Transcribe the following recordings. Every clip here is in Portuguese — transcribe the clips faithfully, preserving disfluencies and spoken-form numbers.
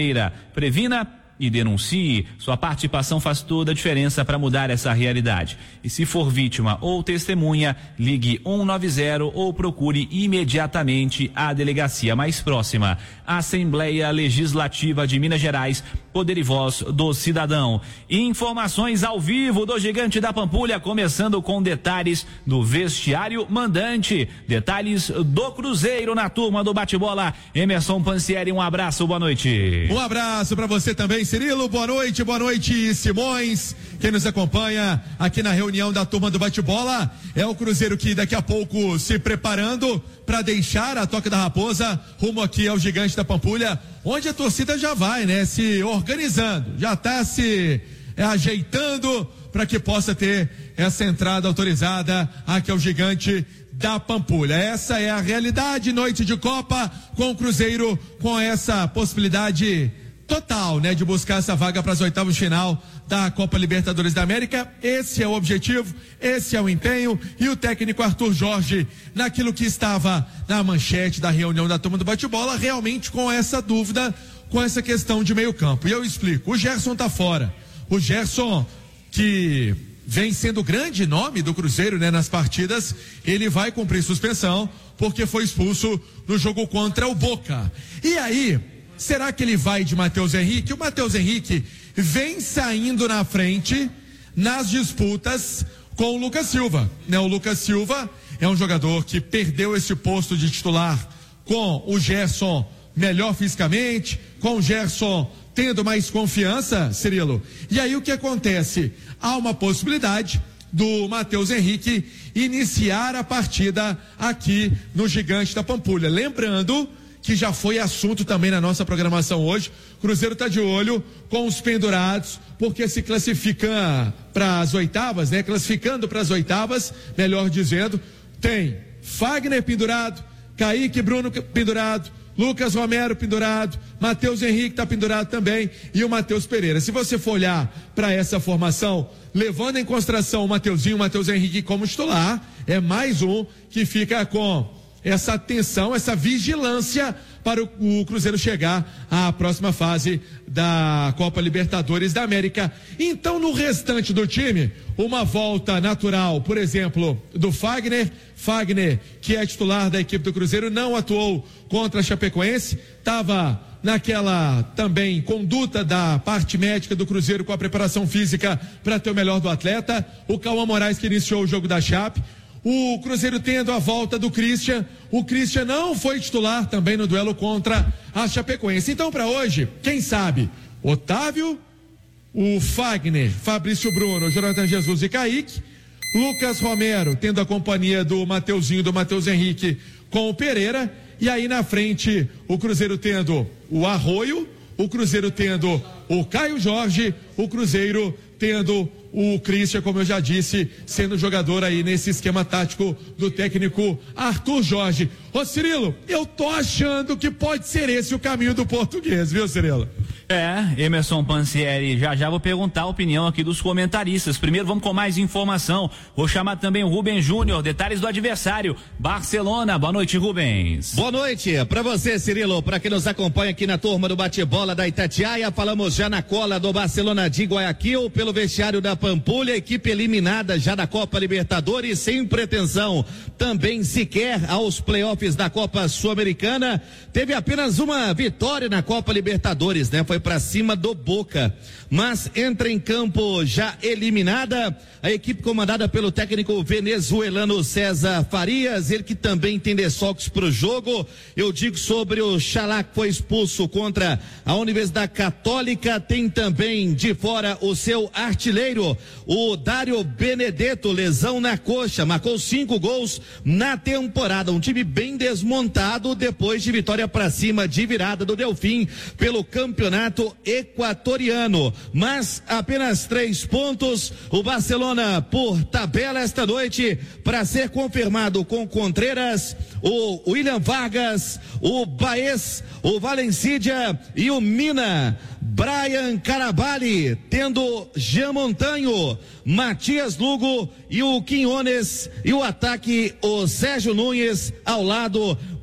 Previna e denuncie. Sua participação faz toda a diferença para mudar essa realidade. E se for vítima ou testemunha, ligue um nove zero ou procure imediatamente a delegacia mais próxima. Assembleia Legislativa de Minas Gerais, poder e voz do cidadão. Informações ao vivo do Gigante da Pampulha, começando com detalhes do vestiário mandante. Detalhes do Cruzeiro na turma do bate-bola. Emerson Pansieri, um abraço, boa noite. Um abraço para você também, Cirilo, boa noite, boa noite, Simões, quem nos acompanha aqui na reunião da turma do bate-bola. É o Cruzeiro que daqui a pouco se preparando para deixar a Toca da Raposa rumo aqui ao Gigante da Pampulha, onde a torcida já vai, né, se organizando, já está se é, ajeitando para que possa ter essa entrada autorizada aqui ao Gigante da Pampulha. Essa é a realidade, noite de Copa com o Cruzeiro, com essa possibilidade total, né, de buscar essa vaga para as oitavas de final da Copa Libertadores da América. Esse é o objetivo, esse é o empenho, e o técnico Arthur Jorge, naquilo que estava na manchete da reunião da turma do bate-bola, realmente com essa dúvida, com essa questão de meio campo. E eu explico, o Gerson tá fora. O Gerson, que vem sendo o grande nome do Cruzeiro, né, nas partidas, ele vai cumprir suspensão, porque foi expulso no jogo contra o Boca. E aí, será que ele vai de Matheus Henrique? O Matheus Henrique vem saindo na frente nas disputas com o Lucas Silva, né? O Lucas Silva é um jogador que perdeu esse posto de titular com o Gerson melhor fisicamente, com o Gerson tendo mais confiança, Cirilo. E aí o que acontece? Há uma possibilidade do Matheus Henrique iniciar a partida aqui no Gigante da Pampulha. Lembrando que já foi assunto também na nossa programação hoje, Cruzeiro está de olho com os pendurados, porque se classifica para as oitavas, né? Classificando para as oitavas, melhor dizendo, tem Fagner pendurado, Kaique Bruno pendurado, Lucas Romero pendurado, Matheus Henrique está pendurado também, e o Matheus Pereira. Se você for olhar para essa formação, levando em consideração o Mateuzinho, o Matheus Henrique como titular, é mais um que fica com essa atenção, essa vigilância para o, o Cruzeiro chegar à próxima fase da Copa Libertadores da América. Então, no restante do time, uma volta natural, por exemplo, do Fagner. Fagner, que é titular da equipe do Cruzeiro, não atuou contra a Chapecoense, estava naquela também conduta da parte médica do Cruzeiro com a preparação física para ter o melhor do atleta. O Cauã Moraes, que iniciou o jogo da Chape. O Cruzeiro tendo a volta do Christian. O Christian não foi titular também no duelo contra a Chapecoense. Então, para hoje, quem sabe? Otávio, o Fagner, Fabrício Bruno, Jonathan Jesus e Kaique. Lucas Romero tendo a companhia do Mateuzinho, do Matheus Henrique com o Pereira. E aí na frente, o Cruzeiro tendo o Arroio, o Cruzeiro tendo o Caio Jorge, o Cruzeiro tendo o Christian, como eu já disse, sendo jogador aí nesse esquema tático do técnico Arthur Jorge. Ô Cirilo, eu tô achando que pode ser esse o caminho do português, viu, Cirilo? É, Emerson Pansieri, já já vou perguntar a opinião aqui dos comentaristas. Primeiro vamos com mais informação. Vou chamar também o Rubens Júnior, detalhes do adversário, Barcelona. Boa noite, Rubens. Boa noite para você, Cirilo, para quem nos acompanha aqui na turma do bate-bola da Itatiaia. Falamos já na cola do Barcelona de Guayaquil, pelo vestiário da Pampulha, equipe eliminada já da Copa Libertadores, sem pretensão também sequer aos playoffs da Copa Sul-Americana. Teve apenas uma vitória na Copa Libertadores, né? Foi para cima do Boca, mas entra em campo já eliminada a equipe comandada pelo técnico venezuelano César Farias, ele que também tem desfalques para o jogo. Eu digo sobre o Xalá, que foi expulso contra a Universidade Católica. Tem também de fora o seu artilheiro, o Dário Benedetto, lesão na coxa, marcou cinco gols na temporada. Um time bem desmontado depois de vitória para cima de virada do Delfim pelo campeonato equatoriano, mas apenas três pontos. O Barcelona por tabela esta noite para ser confirmado com Contreras, o William Vargas, o Baez, o Valencidia e o Mina. Brian Caraballi, tendo Jean Montanho, Matias Lugo e o Quinones, e o ataque o Sérgio Nunes ao lado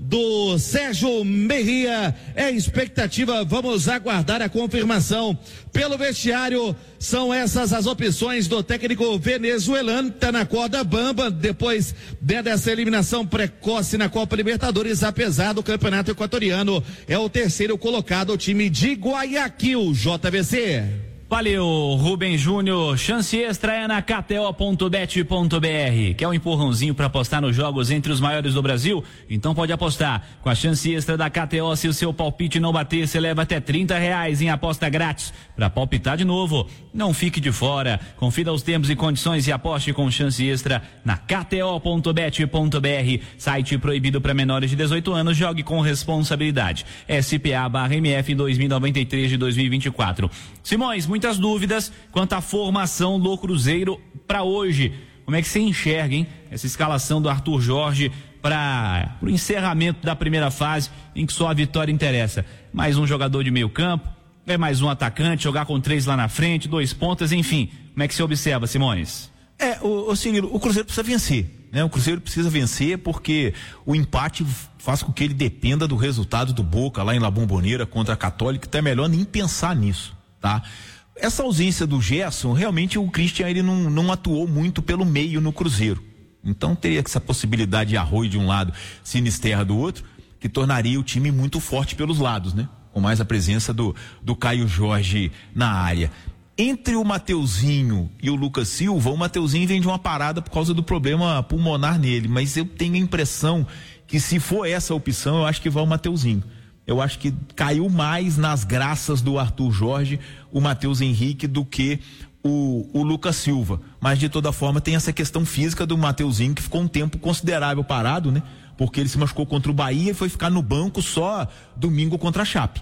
do Sérgio Merria. É expectativa, vamos aguardar a confirmação pelo vestiário. São essas as opções do técnico venezuelano, tá na corda bamba depois dessa eliminação precoce na Copa Libertadores, apesar do campeonato equatoriano. É o terceiro colocado, o time de Guayaquil. J V C. Valeu, Rubem Júnior. Chance extra é na K T O ponto bet ponto B R. Quer um empurrãozinho para apostar nos jogos entre os maiores do Brasil? Então pode apostar. Com a chance extra da K T O, se o seu palpite não bater, você leva até trinta reais em aposta grátis para palpitar de novo. Não fique de fora. Confira os termos e condições e aposte com chance extra na K T O ponto bet ponto B R. Site proibido para menores de dezoito anos. Jogue com responsabilidade. S P A barra M F dois mil e noventa e três de dois mil e vinte e quatro. Simões, muito muitas dúvidas quanto à formação do Cruzeiro para hoje. Como é que você enxerga, hein? Essa escalação do Arthur Jorge para o encerramento da primeira fase, em que só a vitória interessa. Mais um jogador de meio campo, é mais um atacante, jogar com três lá na frente, dois pontas, enfim. Como é que você observa, Simões? É, o, o, Cirilo, o Cruzeiro precisa vencer, né? O Cruzeiro precisa vencer porque o empate faz com que ele dependa do resultado do Boca lá em La Bombonera contra a Católica. Então é melhor nem pensar nisso, tá? Essa ausência do Gerson, realmente o Christian ele não, não atuou muito pelo meio no Cruzeiro. Então teria essa possibilidade de Arroio de um lado, Sinisterra do outro, que tornaria o time muito forte pelos lados, né? Com mais a presença do, do Caio Jorge na área. Entre o Mateuzinho e o Lucas Silva, o Mateuzinho vem de uma parada por causa do problema pulmonar nele, mas eu tenho a impressão que se for essa a opção, eu acho que vai o Mateuzinho. Eu acho que caiu mais nas graças do Arthur Jorge, o Matheus Henrique, do que o, o Lucas Silva. Mas, de toda forma, tem essa questão física do Mateuzinho, que ficou um tempo considerável parado, né? Porque ele se machucou contra o Bahia e foi ficar no banco só domingo contra a Chape.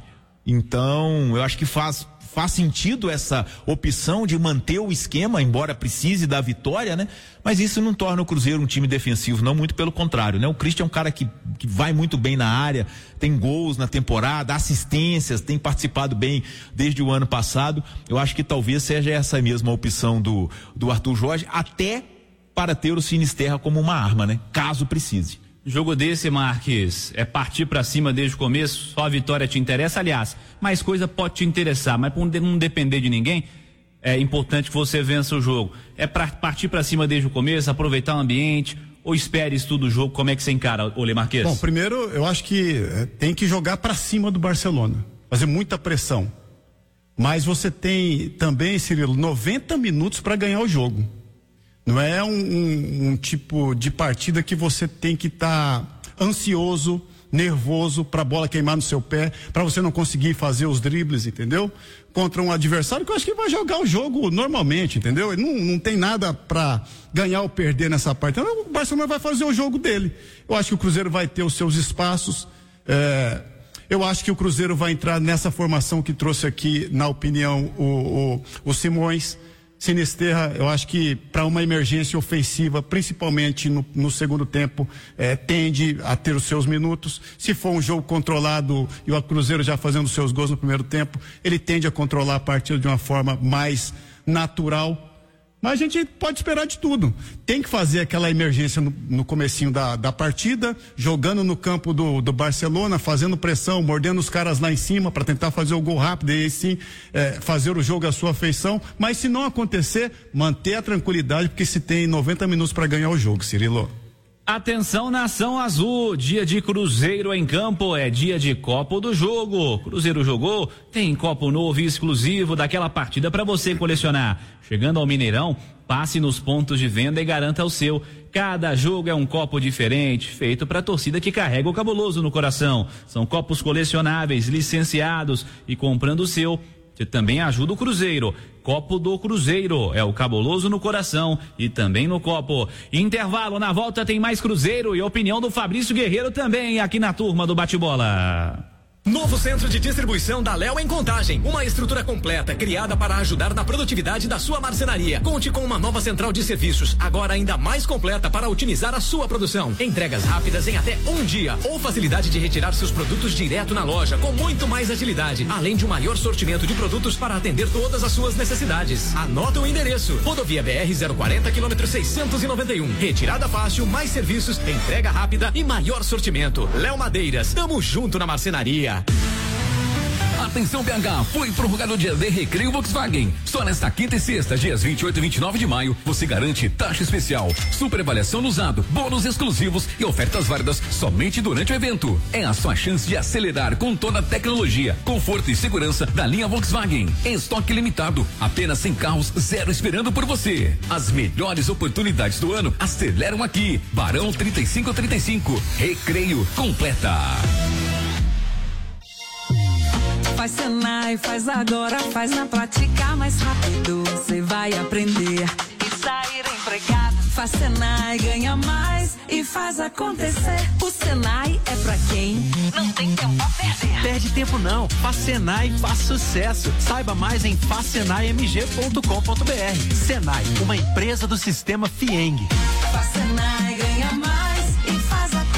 Então, eu acho que faz, faz sentido essa opção de manter o esquema, embora precise da vitória, né? Mas isso não torna o Cruzeiro um time defensivo, não, muito pelo contrário, né? O Christian é um cara que, que vai muito bem na área, tem gols na temporada, assistências, tem participado bem desde o ano passado. Eu acho que talvez seja essa mesma opção do, do Arthur Jorge, até para ter o Sinisterra como uma arma, né? Caso precise. Jogo desse, Marques, é partir pra cima desde o começo, só a vitória te interessa, aliás, mais coisa pode te interessar, mas por não depender de ninguém, é importante que você vença o jogo. É pra partir pra cima desde o começo, aproveitar o ambiente, ou espere isso tudo o jogo, como é que você encara, Olê Marques? Bom, primeiro, eu acho que é, tem que jogar pra cima do Barcelona, fazer muita pressão, mas você tem também, Cirilo, noventa minutos pra ganhar o jogo. Não é um, um, um tipo de partida que você tem que estar tá ansioso, nervoso para a bola queimar no seu pé, para você não conseguir fazer os dribles, entendeu? Contra um adversário que eu acho que vai jogar o jogo normalmente, entendeu? Não, não tem nada para ganhar ou perder nessa parte. Então, o Barcelona vai fazer o jogo dele. Eu acho que o Cruzeiro vai ter os seus espaços. É, eu acho que o Cruzeiro vai entrar nessa formação que trouxe aqui, na opinião, o, o, o Simões. Sinisterra, eu acho que para uma emergência ofensiva, principalmente no, no segundo tempo, eh, tende a ter os seus minutos. Se for um jogo controlado e o Cruzeiro já fazendo seus gols no primeiro tempo, ele tende a controlar a partida de uma forma mais natural. Mas a gente pode esperar de tudo. Tem que fazer aquela emergência no, no comecinho da, da partida, jogando no campo do, do Barcelona, fazendo pressão, mordendo os caras lá em cima para tentar fazer o gol rápido e aí sim é, fazer o jogo à sua feição. Mas se não acontecer, manter a tranquilidade, porque se tem noventa minutos para ganhar o jogo, Cirilo. Atenção, Nação Azul, dia de Cruzeiro em campo, é dia de copo do jogo. Cruzeiro jogou, tem copo novo e exclusivo daquela partida para você colecionar. Chegando ao Mineirão, passe nos pontos de venda e garanta o seu. Cada jogo é um copo diferente, feito para a torcida que carrega o cabuloso no coração. São copos colecionáveis, licenciados, e comprando o seu, você também ajuda o Cruzeiro. Copo do Cruzeiro, é o cabuloso no coração e também no copo. Intervalo, na volta tem mais Cruzeiro e opinião do Fabrício Guerreiro também aqui na turma do Bate-Bola. Novo centro de distribuição da Léo em Contagem. Uma estrutura completa, criada para ajudar na produtividade da sua marcenaria. Conte com uma nova central de serviços, agora ainda mais completa para otimizar a sua produção. Entregas rápidas em até um dia. Ou facilidade de retirar seus produtos direto na loja, com muito mais agilidade. Além de um maior sortimento de produtos para atender todas as suas necessidades. Anota o endereço. Rodovia B R zero quarenta, quilômetro seiscentos e noventa e um. Retirada fácil, mais serviços, entrega rápida e maior sortimento. Léo Madeiras, tamo junto na marcenaria. Atenção B H, foi prorrogado o dia de recreio Volkswagen. Só nesta quinta e sexta, dias vinte e oito e vinte e nove de maio, você garante taxa especial, super avaliação no usado, bônus exclusivos e ofertas válidas somente durante o evento. É a sua chance de acelerar com toda a tecnologia, conforto e segurança da linha Volkswagen. Em estoque limitado, apenas cem carros, zero esperando por você. As melhores oportunidades do ano aceleram aqui. Barão trinta e cinco trinta e cinco, Recreio completa. Faz Senai, faz agora, faz na prática mais rápido. Você vai aprender e sair empregado. Faz Senai, ganha mais e faz acontecer. O Senai é pra quem não tem tempo a perder. Perde tempo não, faz Senai, faz sucesso. Saiba mais em faz senai m g ponto com ponto b r. Senai, uma empresa do sistema Fieng. Faz Senai, ganha mais e faz acontecer.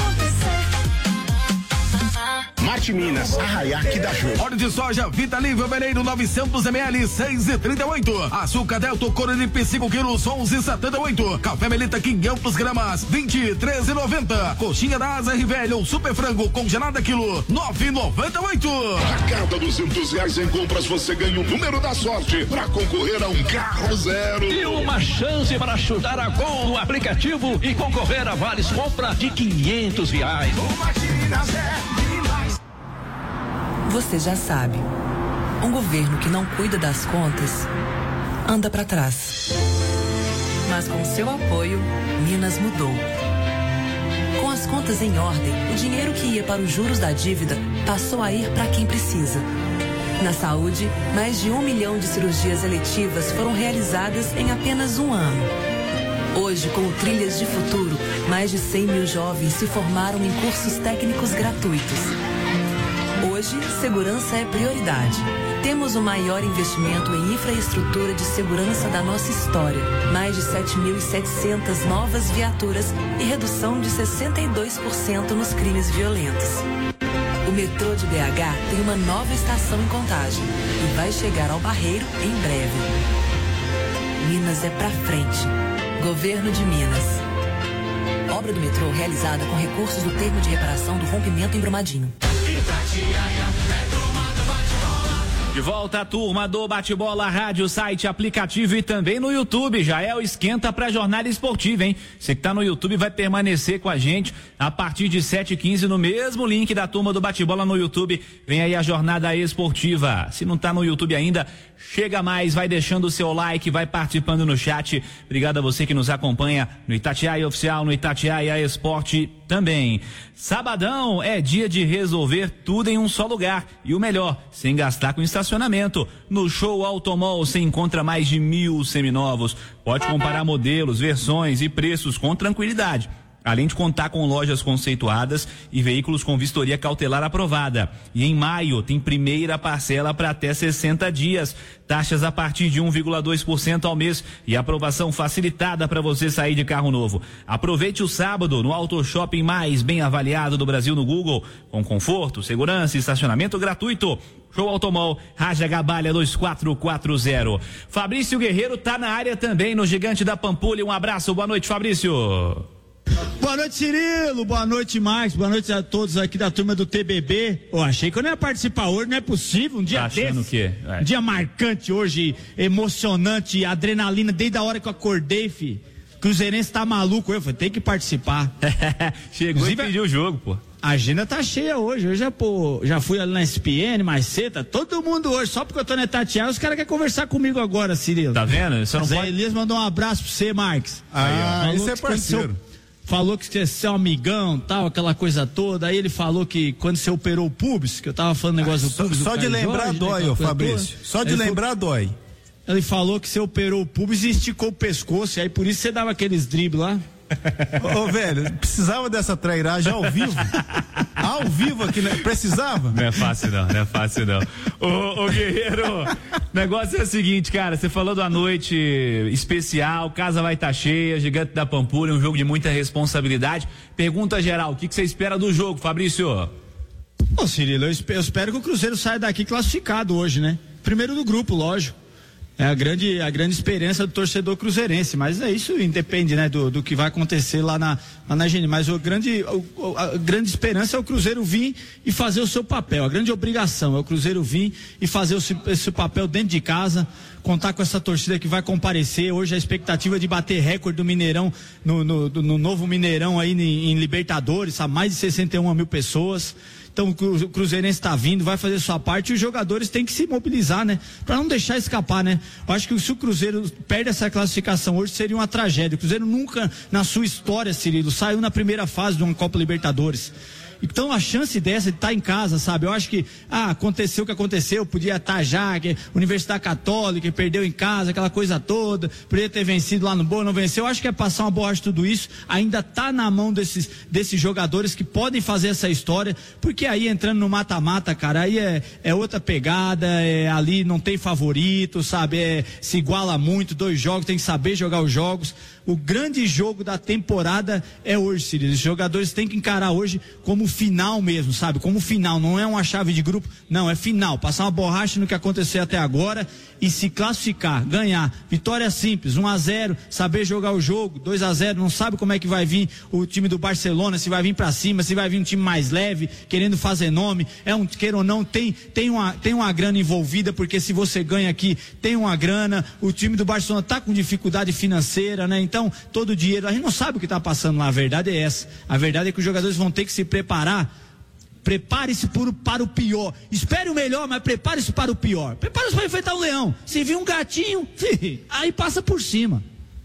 Marte Minas, Arraiá que dá jogo. Óleo de soja Vita Livre Veneno novecentos mililitros, seis e trinta e oito. Açúcar Delta Coronipe cinco quilos, onze e setenta e oito. Café Melita quinhentos gramas, vinte e três e noventa. Coxinha da Asa Rivelli ou Super Frango congelada quilo, nove e noventa e oito. A cada duzentos reais em compras você ganha o número da sorte para concorrer a um carro zero. E uma chance para chutar a gol no aplicativo e concorrer a vales compra de quinhentos reais. Você já sabe, um governo que não cuida das contas anda para trás. Mas com seu apoio, Minas mudou. Com as contas em ordem, o dinheiro que ia para os juros da dívida passou a ir para quem precisa. Na saúde, mais de um milhão de cirurgias eletivas foram realizadas em apenas um ano. Hoje, com o Trilhas de Futuro, mais de cem mil jovens se formaram em cursos técnicos gratuitos. Hoje, segurança é prioridade. Temos o maior investimento em infraestrutura de segurança da nossa história. Mais de sete mil e setecentas novas viaturas e redução de sessenta e dois por cento nos crimes violentos. O metrô de B H tem uma nova estação em Contagem e vai chegar ao Barreiro em breve. Minas é pra frente. Governo de Minas. Obra do metrô realizada com recursos do termo de reparação do rompimento em Brumadinho. De volta a turma do Bate-Bola, rádio, site, aplicativo e também no YouTube. Já é o esquenta pra jornada esportiva, hein? Você que tá no YouTube vai permanecer com a gente a partir de sete e quinze no mesmo link da turma do Bate-Bola no YouTube. Vem aí a jornada esportiva. Se não tá no YouTube ainda, chega mais, vai deixando o seu like, vai participando no chat. Obrigado a você que nos acompanha no Itatiaia Oficial, no Itatiaia Esporte também. Sabadão é dia de resolver tudo em um só lugar. E o melhor, sem gastar com estacionamento. No Show Automall você encontra mais de mil seminovos. Pode comparar modelos, versões e preços com tranquilidade. Além de contar com lojas conceituadas e veículos com vistoria cautelar aprovada. E em maio tem primeira parcela para até sessenta dias. Taxas a partir de um vírgula dois por cento ao mês e aprovação facilitada para você sair de carro novo. Aproveite o sábado no Auto Shopping mais bem avaliado do Brasil no Google, com conforto, segurança e estacionamento gratuito. Show Automall, Raja Gabalha dois quatro quatro zero. Fabrício Guerreiro tá na área também no Gigante da Pampulha. Um abraço, boa noite, Fabrício. Boa noite, Cirilo. Boa noite, Marcos. Boa noite a todos aqui da turma do T B B. Eu achei que eu não ia participar hoje, não é possível. Um dia tá achando desse. O quê? É. Um dia marcante hoje, emocionante, adrenalina desde a hora que eu acordei, fi. Cruzeirense tá maluco. Eu falei, tem que participar. Chegou Inclusive, e pediu o jogo, pô. A agenda tá cheia hoje. Eu já, pô, já fui ali na S P N, mais cedo. Tá todo mundo hoje. Só porque eu tô na Itatiaia, os caras querem conversar comigo agora, Cirilo. Tá vendo? Você não Zé pode... Elias mandou um abraço pra você, Marcos. Ah, ah isso é parceiro. Falou que você é seu amigão, tal, aquela coisa toda. Aí ele falou que quando você operou o pubis, que eu tava falando negócio ah, do pubis. Só, do só de lembrar Jorge, dói, né, ô Fabrício. Toda. Só de ele lembrar falou, dói. Ele falou que você operou o pubis e esticou o pescoço, e aí por isso você dava aqueles dribles lá. Ô, ô, velho, precisava dessa trairagem ao vivo? Ao vivo aqui, né? Precisava? Não é fácil não, não é fácil não. Ô, ô Guerreiro, o negócio é o seguinte, cara, você falou da noite especial, casa vai estar tá cheia, Gigante da Pampulha, um jogo de muita responsabilidade. Pergunta geral, o que, que você espera do jogo, Fabrício? Ô, Cirilo, eu espero, eu espero que o Cruzeiro saia daqui classificado hoje, né? Primeiro do grupo, lógico. É a grande, a grande esperança do torcedor cruzeirense, mas é isso, independe, né, do, do que vai acontecer lá na, lá na Gene, mas o grande, o, a grande esperança é o Cruzeiro vir e fazer o seu papel, a grande obrigação é o Cruzeiro vir e fazer o, esse papel dentro de casa, contar com essa torcida que vai comparecer. Hoje a expectativa é de bater recorde do Mineirão, no, no, no novo Mineirão aí em, em Libertadores, a mais de sessenta e uma mil pessoas. Então o Cruzeirense está vindo, vai fazer sua parte e os jogadores têm que se mobilizar, né? Para não deixar escapar, né? Eu acho que se o Cruzeiro perde essa classificação hoje seria uma tragédia. O Cruzeiro nunca na sua história, Cirilo, saiu na primeira fase de uma Copa Libertadores. Então a chance dessa de estar em casa, sabe? Eu acho que, ah, aconteceu o que aconteceu, podia estar já, que Universidade Católica perdeu em casa, aquela coisa toda, poderia ter vencido lá no Boa, não venceu. Eu acho que é passar uma borracha tudo isso, ainda tá na mão desses, desses jogadores que podem fazer essa história, porque aí entrando no mata-mata, cara, aí é, é outra pegada, é, ali não tem favorito, sabe? É, se iguala muito, dois jogos, tem que saber jogar os jogos. O grande jogo da temporada é hoje, Cirilo. Os jogadores têm que encarar hoje como final mesmo, sabe? Como final, não é uma chave de grupo, não, é final. Passar uma borracha no que aconteceu até agora e se classificar, ganhar. Vitória simples, um a zero, saber jogar o jogo, dois a zero, não sabe como é que vai vir o time do Barcelona, se vai vir pra cima, se vai vir um time mais leve, querendo fazer nome, é um, queira ou não, tem, tem, uma, tem uma grana envolvida, porque se você ganha aqui, tem uma grana, o time do Barcelona tá com dificuldade financeira, né? Então, todo o dinheiro, a gente não sabe o que está passando lá, a verdade é essa. A verdade é que os jogadores vão ter que se preparar. Prepare-se para o pior. Espere o melhor, mas prepare-se para o pior. Prepare-se para enfrentar um leão. Se vir um gatinho, aí passa por cima.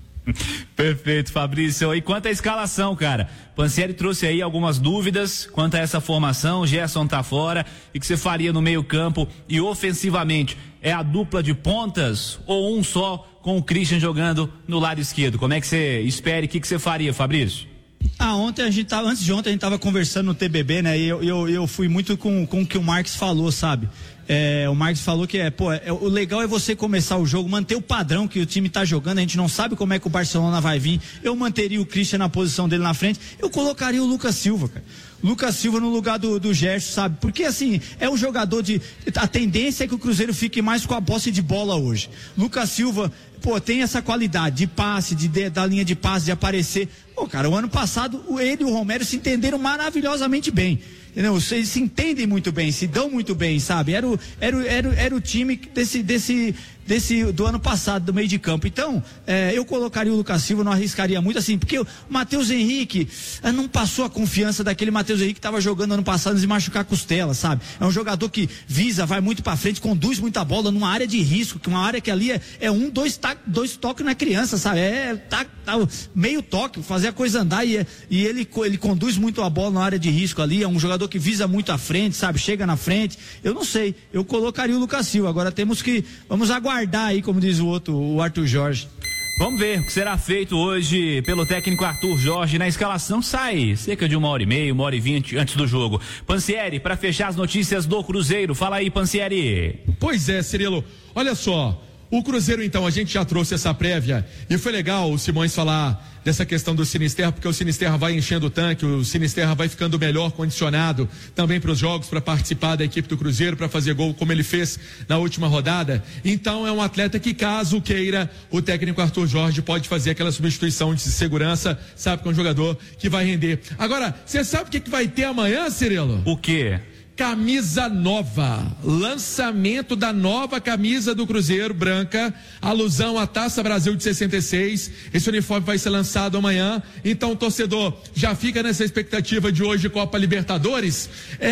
Perfeito, Fabrício. E quanto à escalação, cara, Pansieri trouxe aí algumas dúvidas quanto a essa formação. Gerson tá fora. E que você faria no meio campo e ofensivamente? É a dupla de pontas ou um só com o Christian jogando no lado esquerdo? Como é que você espera e o que, que você faria, Fabrício? Ah, ontem a gente tava, antes de ontem a gente tava conversando no T B B, né? E eu, eu, eu fui muito com, com o que o Marques falou, sabe? É, o Marques falou que é, pô, é, o legal é você começar o jogo, manter o padrão que o time tá jogando, a gente não sabe como é que o Barcelona vai vir. Eu manteria o Christian na posição dele na frente, eu colocaria o Lucas Silva, cara. Lucas Silva no lugar do, do Gerson, sabe? Porque assim, é um jogador de, a tendência é que o Cruzeiro fique mais com a posse de bola hoje. Lucas Silva, pô, tem essa qualidade de passe, de, de da linha de passe, de aparecer. Pô, cara, o ano passado ele e o Romero se entenderam maravilhosamente bem. Entendeu? Eles se entendem muito bem, se dão muito bem, sabe? Era o, era o, era o, era o time desse, desse, desse, do ano passado, do meio de campo. Então, é, eu colocaria o Lucas Silva, não arriscaria muito assim, porque o Matheus Henrique é, não passou a confiança daquele Matheus Henrique que estava jogando ano passado e machucar a costela, sabe? É um jogador que visa, vai muito pra frente, conduz muita bola numa área de risco, que uma área que ali é, é um, dois, ta, dois toques na criança, sabe? É tá, tá, meio toque, fazer a coisa andar e, e ele, ele conduz muito a bola na área de risco ali, é um jogador que visa muito à frente, sabe? Chega na frente. Eu não sei, eu colocaria o Lucas Silva. Agora temos que, vamos aguardar aí, como diz o outro, o Arthur Jorge. Vamos ver o que será feito hoje pelo técnico Arthur Jorge. Na escalação sai cerca de uma hora e meia, uma hora e vinte antes do jogo. Pansieri, para fechar as notícias do Cruzeiro. Fala aí, Pansieri. Pois é, Cirilo. Olha só, o Cruzeiro, então, a gente já trouxe essa prévia e foi legal o Simões falar dessa questão do Sinisterra, porque o Sinisterra vai enchendo o tanque, o Sinisterra vai ficando melhor condicionado também para os jogos, para participar da equipe do Cruzeiro, para fazer gol como ele fez na última rodada. Então é um atleta que, caso queira, o técnico Arthur Jorge pode fazer aquela substituição de segurança, sabe, que é um jogador que vai render. Agora, você sabe o que, que vai ter amanhã, Cirilo? O quê? Camisa nova, lançamento da nova camisa do Cruzeiro, branca, alusão à Taça Brasil de sessenta e seis, esse uniforme vai ser lançado amanhã, então o torcedor já fica nessa expectativa de hoje Copa Libertadores, é...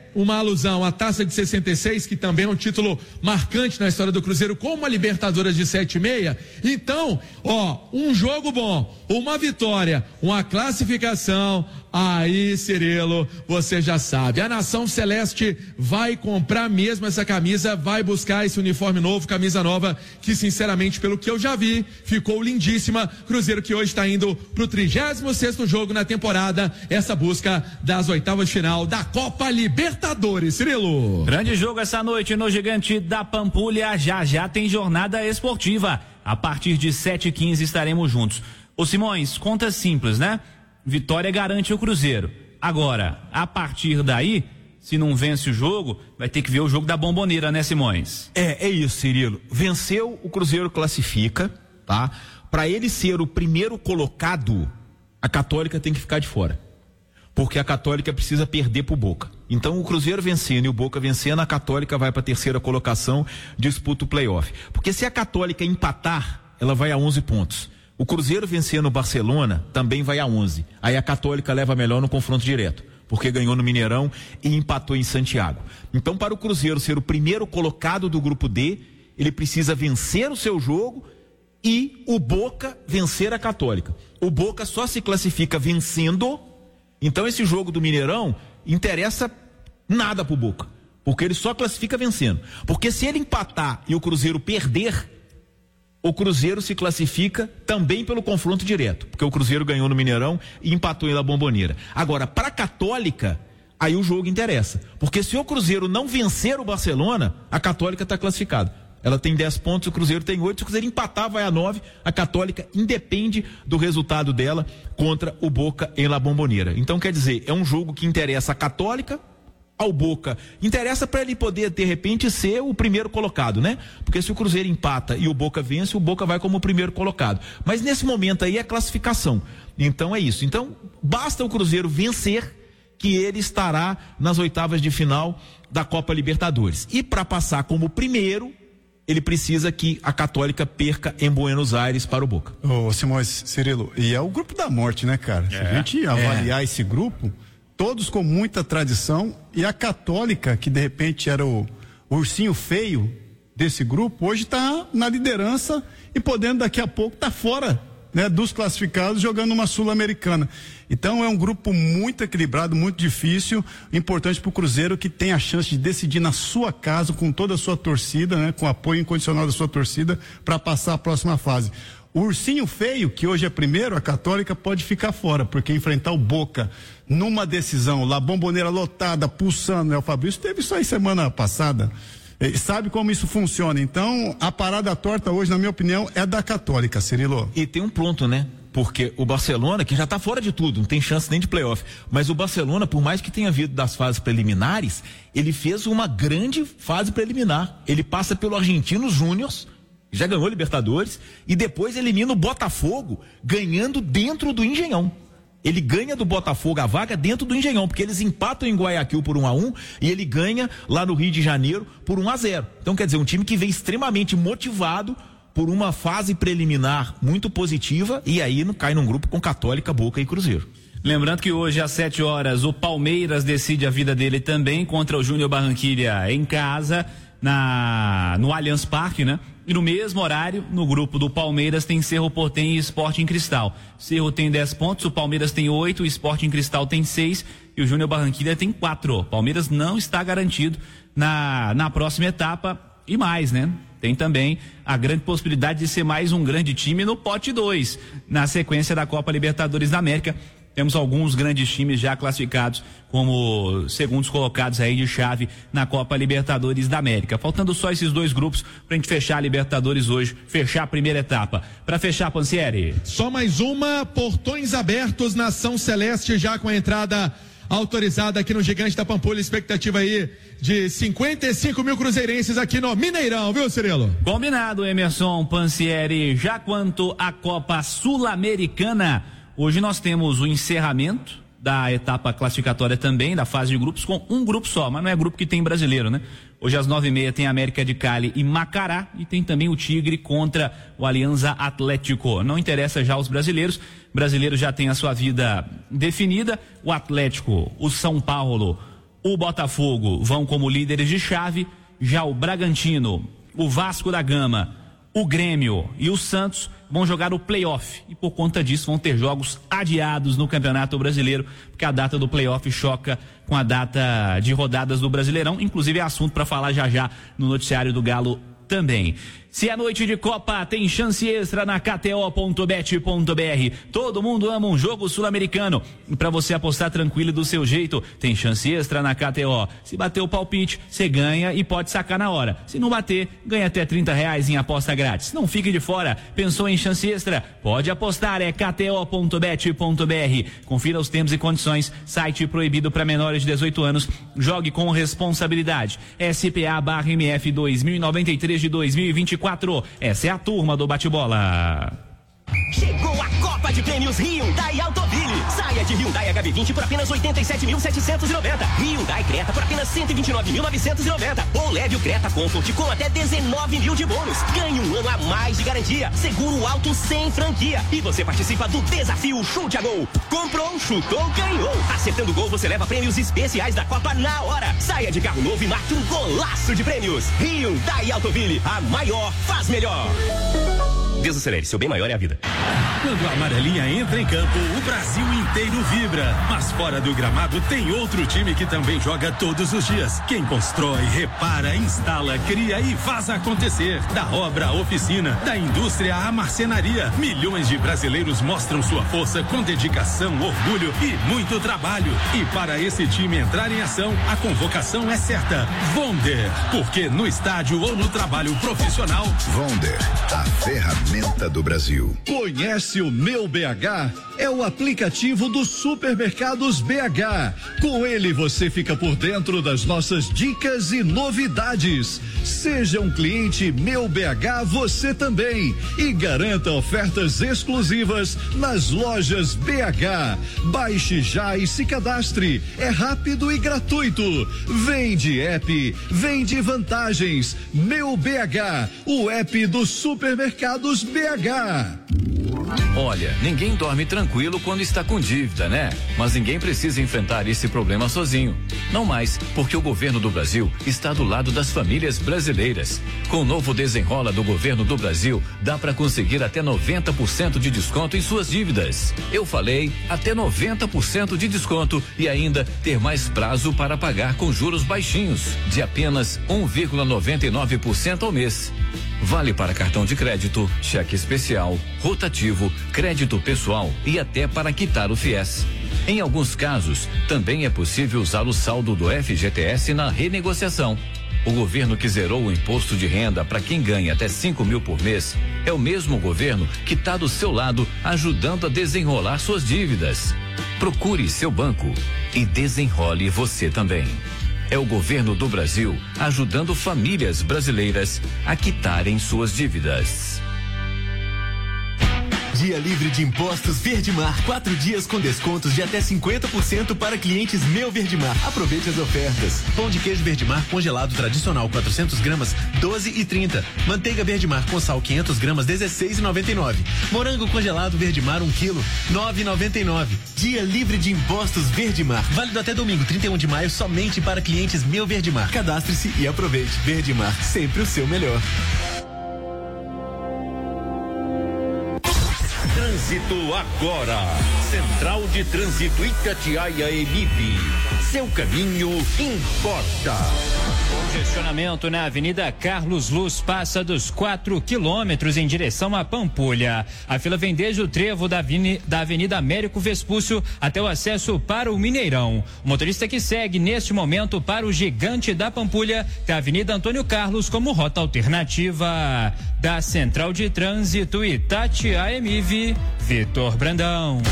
uma alusão à Taça de sessenta e seis, que também é um título marcante na história do Cruzeiro, como a Libertadores de sete e meia. Então, ó, um jogo bom, uma vitória, uma classificação, aí, Cirilo, você já sabe, a Nação Celeste vai comprar mesmo essa camisa, vai buscar esse uniforme novo, camisa nova, que sinceramente, pelo que eu já vi, ficou lindíssima. Cruzeiro que hoje está indo pro trigésimo sexto jogo na temporada, essa busca das oitavas de final da Copa Libertadores. Cirilo. Grande jogo essa noite no Gigante da Pampulha, já já tem jornada esportiva. A partir de sete e quinze estaremos juntos. Ô Simões, conta simples, né? Vitória garante o Cruzeiro. Agora, a partir daí, se não vence o jogo, vai ter que ver o jogo da Bomboneira, né, Simões? É, é isso, Cirilo. Venceu, o Cruzeiro classifica, tá? Para ele ser o primeiro colocado, a Católica tem que ficar de fora. Porque a Católica precisa perder pro Boca. Então o Cruzeiro vencendo e o Boca vencendo, a Católica vai para a terceira colocação, disputa o playoff. Porque se a Católica empatar, ela vai a onze pontos. O Cruzeiro vencendo o Barcelona também vai a onze. Aí a Católica leva melhor no confronto direto, porque ganhou no Mineirão e empatou em Santiago. Então, para o Cruzeiro ser o primeiro colocado do grupo D, ele precisa vencer o seu jogo e o Boca vencer a Católica. O Boca só se classifica vencendo. Então esse jogo do Mineirão interessa nada pro Boca, porque ele só classifica vencendo. Porque se ele empatar e o Cruzeiro perder, o Cruzeiro se classifica também pelo confronto direto, porque o Cruzeiro ganhou no Mineirão e empatou em La Bombonera. Agora, pra Católica, aí o jogo interessa, porque se o Cruzeiro não vencer o Barcelona, a Católica tá classificada. Ela tem dez pontos, o Cruzeiro tem oito. Se o Cruzeiro empatar, vai a nove. A Católica independe do resultado dela contra o Boca em La Bombonera. Então, quer dizer, é um jogo que interessa a Católica, ao Boca. Interessa para ele poder, de repente, ser o primeiro colocado, né? Porque se o Cruzeiro empata e o Boca vence, o Boca vai como o primeiro colocado. Mas nesse momento aí é classificação. Então é isso. Então, basta o Cruzeiro vencer, que ele estará nas oitavas de final da Copa Libertadores. E para passar como primeiro, ele precisa que a Católica perca em Buenos Aires para o Boca. Ô, Simões, Cirilo, e é o grupo da morte, né, cara? Se É, a gente avaliar é. esse grupo, todos com muita tradição, e a Católica, que de repente era o, o ursinho feio desse grupo, hoje está na liderança e podendo daqui a pouco estar tá fora, né, dos classificados, jogando uma Sul-Americana. Então é um grupo muito equilibrado, muito difícil, importante para o Cruzeiro, que tem a chance de decidir na sua casa, com toda a sua torcida, né, com o apoio incondicional da sua torcida, para passar a próxima fase. O ursinho feio, que hoje é primeiro, a Católica, pode ficar fora, porque enfrentar o Boca numa decisão, lá Bombonera lotada, pulsando, né, o Fabrício teve isso aí semana passada. Sabe como isso funciona. Então, a parada torta hoje, na minha opinião, é da Católica, Cirilo. E tem um ponto, né? Porque o Barcelona, que já está fora de tudo, não tem chance nem de playoff, mas o Barcelona, por mais que tenha vindo das fases preliminares, ele fez uma grande fase preliminar. Ele passa pelo Argentinos Júniors, já ganhou Libertadores, e depois elimina o Botafogo, ganhando dentro do Engenhão. Ele ganha do Botafogo a vaga dentro do Engenhão, porque eles empatam em Guayaquil por um a um e ele ganha lá no Rio de Janeiro por um a zero. Então, quer dizer, um time que vem extremamente motivado por uma fase preliminar muito positiva, e aí não cai num grupo com Católica, Boca e Cruzeiro. Lembrando que hoje às sete horas o Palmeiras decide a vida dele também contra o Júnior Barranquilla em casa, na no Allianz Parque, né? E no mesmo horário, no grupo do Palmeiras, tem Cerro Porteño e Sporting Cristal. Cerro tem dez pontos, o Palmeiras tem oito, o Sporting Cristal tem seis e o Júnior Barranquilla tem quatro. Palmeiras não está garantido na, na próxima etapa e mais, né? Tem também a grande possibilidade de ser mais um grande time no pote dois, na sequência da Copa Libertadores da América. Temos alguns grandes times já classificados como segundos colocados aí de chave na Copa Libertadores da América. Faltando só esses dois grupos pra gente fechar a Libertadores hoje, fechar a primeira etapa. Pra fechar, Pansieri. Só mais uma, portões abertos, Nação Celeste já com a entrada autorizada aqui no Gigante da Pampulha, expectativa aí de cinquenta e cinco mil cruzeirenses aqui no Mineirão, viu, Cirilo? Combinado, Emerson Pansieri. Já quanto à Copa Sul-Americana, hoje nós temos o encerramento da etapa classificatória também, da fase de grupos, com um grupo só, mas não é grupo que tem brasileiro, né? Hoje às nove e meia tem América de Cali e Macará, e tem também o Tigre contra o Alianza Atlético. Não interessa já os brasileiros, brasileiro já tem a sua vida definida, o Atlético, o São Paulo, o Botafogo vão como líderes de chave, já o Bragantino, o Vasco da Gama, o Grêmio e o Santos vão jogar o playoff e por conta disso vão ter jogos adiados no Campeonato Brasileiro, porque a data do playoff choca com a data de rodadas do Brasileirão, inclusive é assunto para falar já já no noticiário do Galo também. Se é noite de Copa, tem chance extra na K T O ponto bet ponto B R. Todo mundo ama um jogo sul-americano. E para você apostar tranquilo do seu jeito, tem chance extra na K T O. Se bater o palpite, você ganha e pode sacar na hora. Se não bater, ganha até trinta reais em aposta grátis. Não fique de fora. Pensou em chance extra? Pode apostar, é K T O ponto bet ponto B R. Confira os termos e condições. Site proibido para menores de dezoito anos. Jogue com responsabilidade. S P A barra M F dois mil e noventa e três de dois mil e vinte e quatro. Essa é a turma do bate-bola. Chegou a Copa de Prêmios Hyundai Autoville. Saia de Hyundai H B vinte por apenas oitenta e sete mil setecentos e noventa. Hyundai Creta por apenas cento e vinte e nove mil novecentos e noventa. Ou leve o Creta Comfort com até dezenove mil de bônus. Ganhe um ano a mais de garantia. Seguro alto sem franquia. E você participa do desafio Chute a Gol. Comprou, chutou, ganhou. Acertando o gol, você leva prêmios especiais da Copa na hora. Saia de carro novo e marque um golaço de prêmios. Hyundai Autoville, a maior faz melhor. Desacelere, seu bem maior é a vida. Quando a amarelinha entra em campo, o Brasil inteiro vibra. Mas fora do gramado tem outro time que também joga todos os dias. Quem constrói, repara, instala, cria e faz acontecer. Da obra à oficina, da indústria à marcenaria. Milhões de brasileiros mostram sua força com dedicação, orgulho e muito trabalho. E para esse time entrar em ação, a convocação é certa. Vonder, porque no estádio ou no trabalho profissional, Vonder, a ferramenta do Brasil. Conhece o Meu B H? É o aplicativo dos supermercados B H. Com ele você fica por dentro das nossas dicas e novidades. Seja um cliente Meu B H você também e garanta ofertas exclusivas nas lojas B H. Baixe já e se cadastre. É rápido e gratuito. Vende app, vende vantagens. Meu B H, o app dos supermercados B H. Olha, ninguém dorme tranquilo quando está com dívida, né? Mas ninguém precisa enfrentar esse problema sozinho. Não mais, porque o governo do Brasil está do lado das famílias brasileiras. Com o novo Desenrola do governo do Brasil, dá para conseguir até noventa por cento de desconto em suas dívidas. Eu falei, até noventa por cento de desconto e ainda ter mais prazo para pagar com juros baixinhos, de apenas um vírgula noventa e nove por cento ao mês. Vale para cartão de crédito, cheque especial, rotativo, crédito pessoal e até para quitar o fiéis. Em alguns casos, também é possível usar o saldo do F G T S na renegociação. O governo que zerou o imposto de renda para quem ganha até cinco mil por mês é o mesmo governo que está do seu lado ajudando a desenrolar suas dívidas. Procure seu banco e desenrole você também. É o governo do Brasil ajudando famílias brasileiras a quitarem suas dívidas. Dia livre de impostos Verdemar. Quatro dias com descontos de até cinquenta por cento para clientes Meu Verdemar. Aproveite as ofertas. Pão de queijo Verdemar congelado tradicional quatrocentos gramas, doze e trinta. Manteiga Verdemar com sal quinhentos gramas, dezesseis e noventa e nove. Morango congelado Verdemar um quilo, nove e noventa e nove. Dia livre de impostos Verdemar. Válido até domingo, trinta e um de maio, somente para clientes Meu Verdemar. Cadastre-se e aproveite. Verdemar, sempre o seu melhor. Trânsito agora. Central de Trânsito Itatiaia Emib. Seu caminho importa. Congestionamento na Avenida Carlos Luz passa dos quatro quilômetros em direção a Pampulha. A fila vem desde o trevo da, aveni, da Avenida Américo Vespúcio até o acesso para o Mineirão. O motorista que segue neste momento para o Gigante da Pampulha da Avenida Antônio Carlos como rota alternativa. Da Central de Trânsito Itatiaia Emib, Vitor Brandão.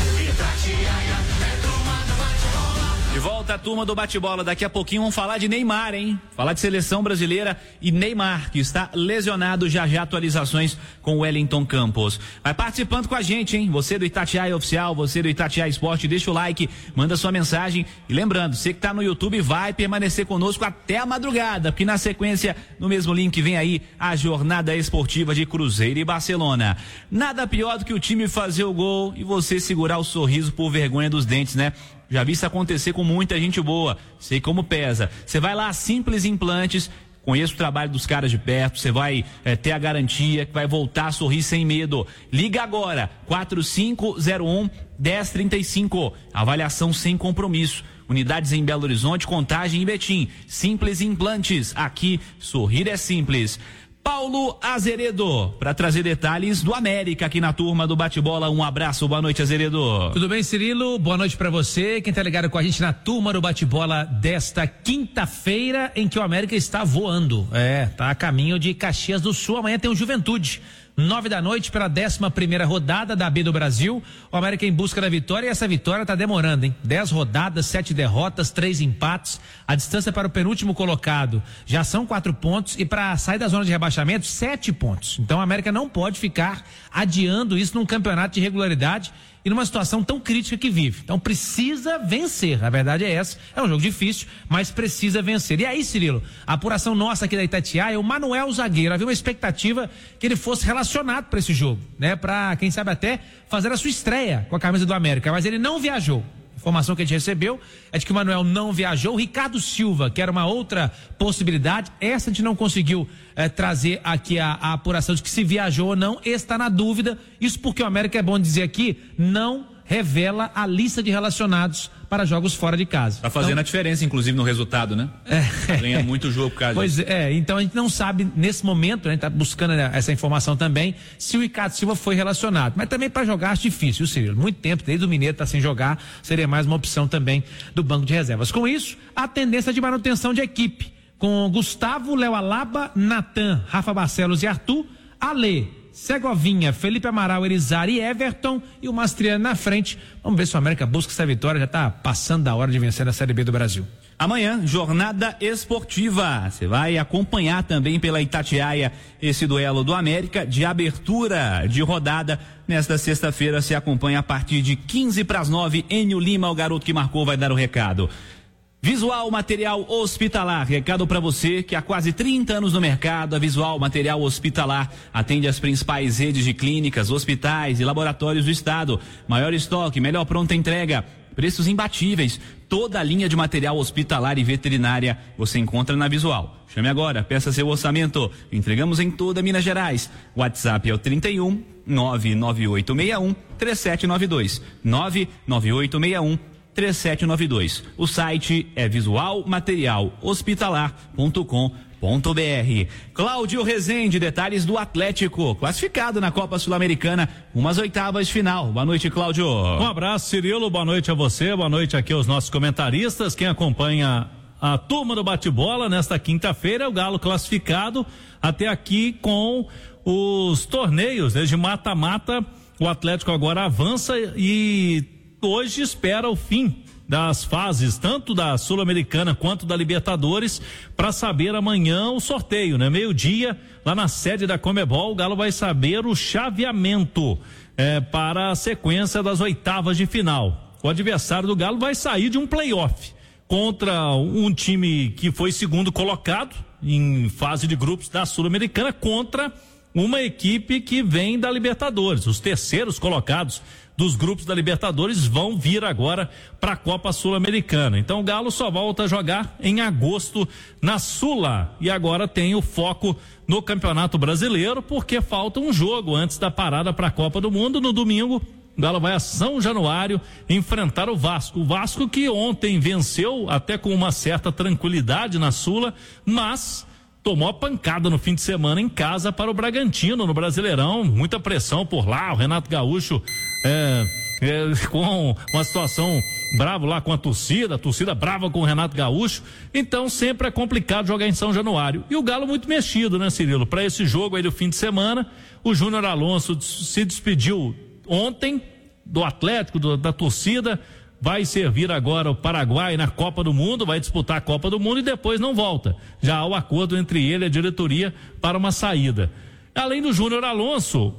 De volta a turma do bate-bola. Daqui a pouquinho vamos falar de Neymar, hein? Falar de seleção brasileira e Neymar, que está lesionado. Já já atualizações com o Wellington Campos. Vai participando com a gente, hein? Você do Itatiaia Oficial, você do Itatiaia Esporte, deixa o like, manda sua mensagem. E lembrando, você que tá no YouTube vai permanecer conosco até a madrugada, porque na sequência, no mesmo link, vem aí a jornada esportiva de Cruzeiro e Barcelona. Nada pior do que o time fazer o gol e você segurar o sorriso por vergonha dos dentes, né? Já vi isso acontecer com muita gente boa. Sei como pesa. Você vai lá, Simples Implantes. Conheço o trabalho dos caras de perto, você vai é, ter a garantia que vai voltar a sorrir sem medo. Liga agora, quatro cinco zero um, um zero três cinco. Avaliação sem compromisso. Unidades em Belo Horizonte, Contagem e Betim. Simples Implantes, aqui sorrir é simples. Paulo Azeredo, para trazer detalhes do América aqui na turma do Bate-Bola. Um abraço, boa noite, Azeredo. Tudo bem, Cirilo? Boa noite para você. Quem tá ligado com a gente na turma do Bate-Bola desta quinta-feira, em que o América está voando. É, tá a caminho de Caxias do Sul. Amanhã tem o Juventude. Nove da noite pela décima primeira rodada da B do Brasil. O América em busca da vitória e essa vitória tá demorando, hein? Dez rodadas, sete derrotas, três empates. A distância para o penúltimo colocado já são quatro pontos e para sair da zona de rebaixamento, sete pontos. Então o América não pode ficar adiando isso num campeonato de regularidade e numa situação tão crítica que vive. Então precisa vencer, a verdade é essa. É um jogo difícil, mas precisa vencer. E aí, Cirilo, a apuração nossa aqui da Itatiaia, o Manuel Zagueiro, havia uma expectativa que ele fosse relacionado para esse jogo, né? Para, quem sabe até, fazer a sua estreia com a camisa do América, mas ele não viajou. A informação que a gente recebeu é de que o Manuel não viajou. O Ricardo Silva, que era uma outra possibilidade, essa a gente não conseguiu eh, trazer aqui a, a apuração de que se viajou ou não, está na dúvida. Isso porque o América, é bom dizer aqui, não revela a lista de relacionados para jogos fora de casa. Tá fazendo então, a diferença, inclusive, no resultado, né? É. Ganha muito jogo por causa Pois disso. é, então a gente não sabe, nesse momento, a gente tá buscando essa informação também, se o Ricardo Silva foi relacionado. Mas também para jogar acho difícil, Cirilo. Muito tempo, desde o Mineiro tá sem jogar, seria mais uma opção também do banco de reservas. Com isso, a tendência de manutenção de equipe, com Gustavo, Léo Alaba, Natan, Rafa Barcelos e Arthur, Ale, Segovinha, Felipe Amaral, Erizar e Everton e o Mastriano na frente. Vamos ver se o América busca essa vitória, já está passando da hora de vencer na Série B do Brasil. Amanhã, jornada esportiva. Você vai acompanhar também pela Itatiaia esse duelo do América de abertura de rodada. Nesta sexta-feira se acompanha a partir de quinze para as nove. Enio Lima, o garoto que marcou, vai dar o recado. Visual Material Hospitalar, recado para você que há quase trinta anos no mercado, a Visual Material Hospitalar atende as principais redes de clínicas, hospitais e laboratórios do estado. Maior estoque, melhor pronta entrega, preços imbatíveis. Toda a linha de material hospitalar e veterinária você encontra na Visual. Chame agora, peça seu orçamento. Entregamos em toda Minas Gerais. WhatsApp é o trinta e um, nove nove oito seis um, três sete nove dois, nove nove oito seis um, três sete nove dois. O site é visual material hospitalar ponto com ponto br. Cláudio Rezende, detalhes do Atlético, classificado na Copa Sul-Americana, umas oitavas de final. Boa noite, Cláudio. Um abraço, Cirilo, boa noite a você, boa noite aqui aos nossos comentaristas, quem acompanha a turma do Bate-Bola nesta quinta-feira, o Galo classificado até aqui com os torneios, né, de mata-mata. O Atlético agora avança e hoje espera o fim das fases, tanto da Sul-Americana quanto da Libertadores, para saber amanhã o sorteio, né? Meio-dia, lá na sede da Conmebol, o Galo vai saber o chaveamento eh, para a sequência das oitavas de final. O adversário do Galo vai sair de um play-off contra um time que foi segundo colocado em fase de grupos da Sul-Americana, contra uma equipe que vem da Libertadores. Os terceiros colocados dos grupos da Libertadores vão vir agora para a Copa Sul-Americana. Então o Galo só volta a jogar em agosto na Sula e agora tem o foco no Campeonato Brasileiro, porque falta um jogo antes da parada para a Copa do Mundo. No domingo o Galo vai a São Januário enfrentar o Vasco. O Vasco que ontem venceu até com uma certa tranquilidade na Sula, mas tomou a pancada no fim de semana em casa para o Bragantino no Brasileirão. Muita pressão por lá, o Renato Gaúcho é, é, com uma situação brava lá com a torcida, a torcida brava com o Renato Gaúcho. Então sempre é complicado jogar em São Januário. E o Galo muito mexido, né, Cirilo? Para esse jogo aí do fim de semana, o Júnior Alonso se despediu ontem do Atlético, do, da torcida. Vai servir agora o Paraguai na Copa do Mundo, vai disputar a Copa do Mundo e depois não volta. Já há o acordo entre ele e a diretoria para uma saída. Além do Júnior Alonso,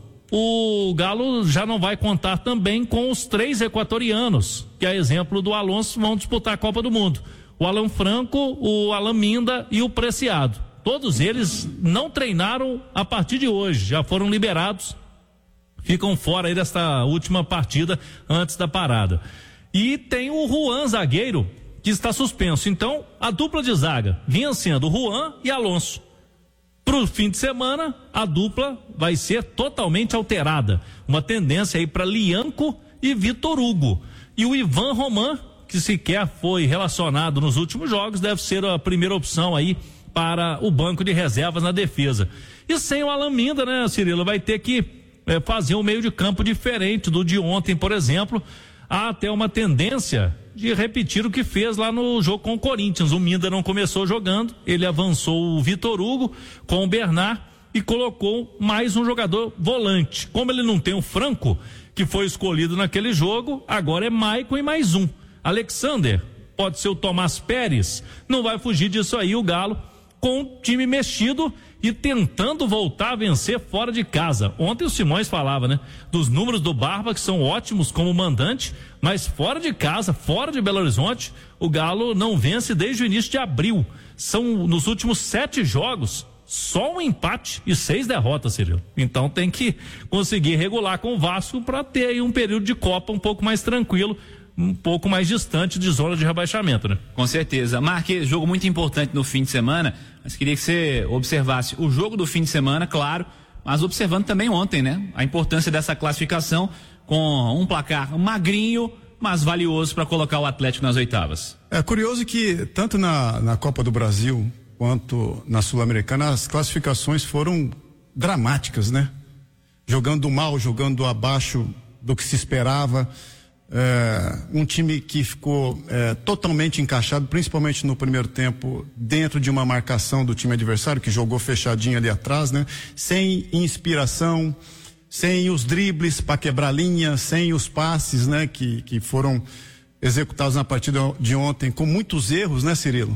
o Galo já não vai contar também com os três equatorianos, que a exemplo do Alonso vão disputar a Copa do Mundo. O Alan Franco, o Alan Minda e o Preciado. Todos eles não treinaram a partir de hoje, já foram liberados, ficam fora aí desta última partida antes da parada. E tem o Juan, zagueiro, que está suspenso. Então, a dupla de zaga vinha sendo Juan e Alonso. Para o fim de semana, a dupla vai ser totalmente alterada. Uma tendência aí para Lianco e Vitor Hugo. E o Ivan Roman, que sequer foi relacionado nos últimos jogos, deve ser a primeira opção aí para o banco de reservas na defesa. E sem o Alan Minda, né, Cirilo? Vai ter que é, fazer um meio de campo diferente do de ontem, por exemplo. Há até uma tendência de repetir o que fez lá no jogo com o Corinthians. O Minda não começou jogando, ele avançou o Vitor Hugo com o Bernard e colocou mais um jogador volante. Como ele não tem o Franco, que foi escolhido naquele jogo, agora é Maicon e mais um. Alexander, pode ser o Tomás Pérez, não vai fugir disso aí o Galo, com o time mexido e tentando voltar a vencer fora de casa. Ontem o Simões falava, né? Dos números do Barba, que são ótimos como mandante, mas fora de casa, fora de Belo Horizonte, o Galo não vence desde o início de abril. São, nos últimos sete jogos, só um empate e seis derrotas, Cirilo. Então tem que conseguir regular com o Vasco para ter aí um período de Copa um pouco mais tranquilo, um pouco mais distante de zona de rebaixamento, né? Com certeza. Marque, jogo muito importante no fim de semana, mas queria que você observasse o jogo do fim de semana, claro, mas observando também ontem, né? A importância dessa classificação com um placar magrinho, mas valioso para colocar o Atlético nas oitavas. É curioso que tanto na, na Copa do Brasil quanto na Sul-Americana as classificações foram dramáticas, né? Jogando mal, jogando abaixo do que se esperava. É, um time que ficou é, totalmente encaixado, principalmente no primeiro tempo, dentro de uma marcação do time adversário, que jogou fechadinho ali atrás, né? Sem inspiração, sem os dribles para quebrar linha, sem os passes, né? Que, que foram executados na partida de ontem com muitos erros, né, Cirilo?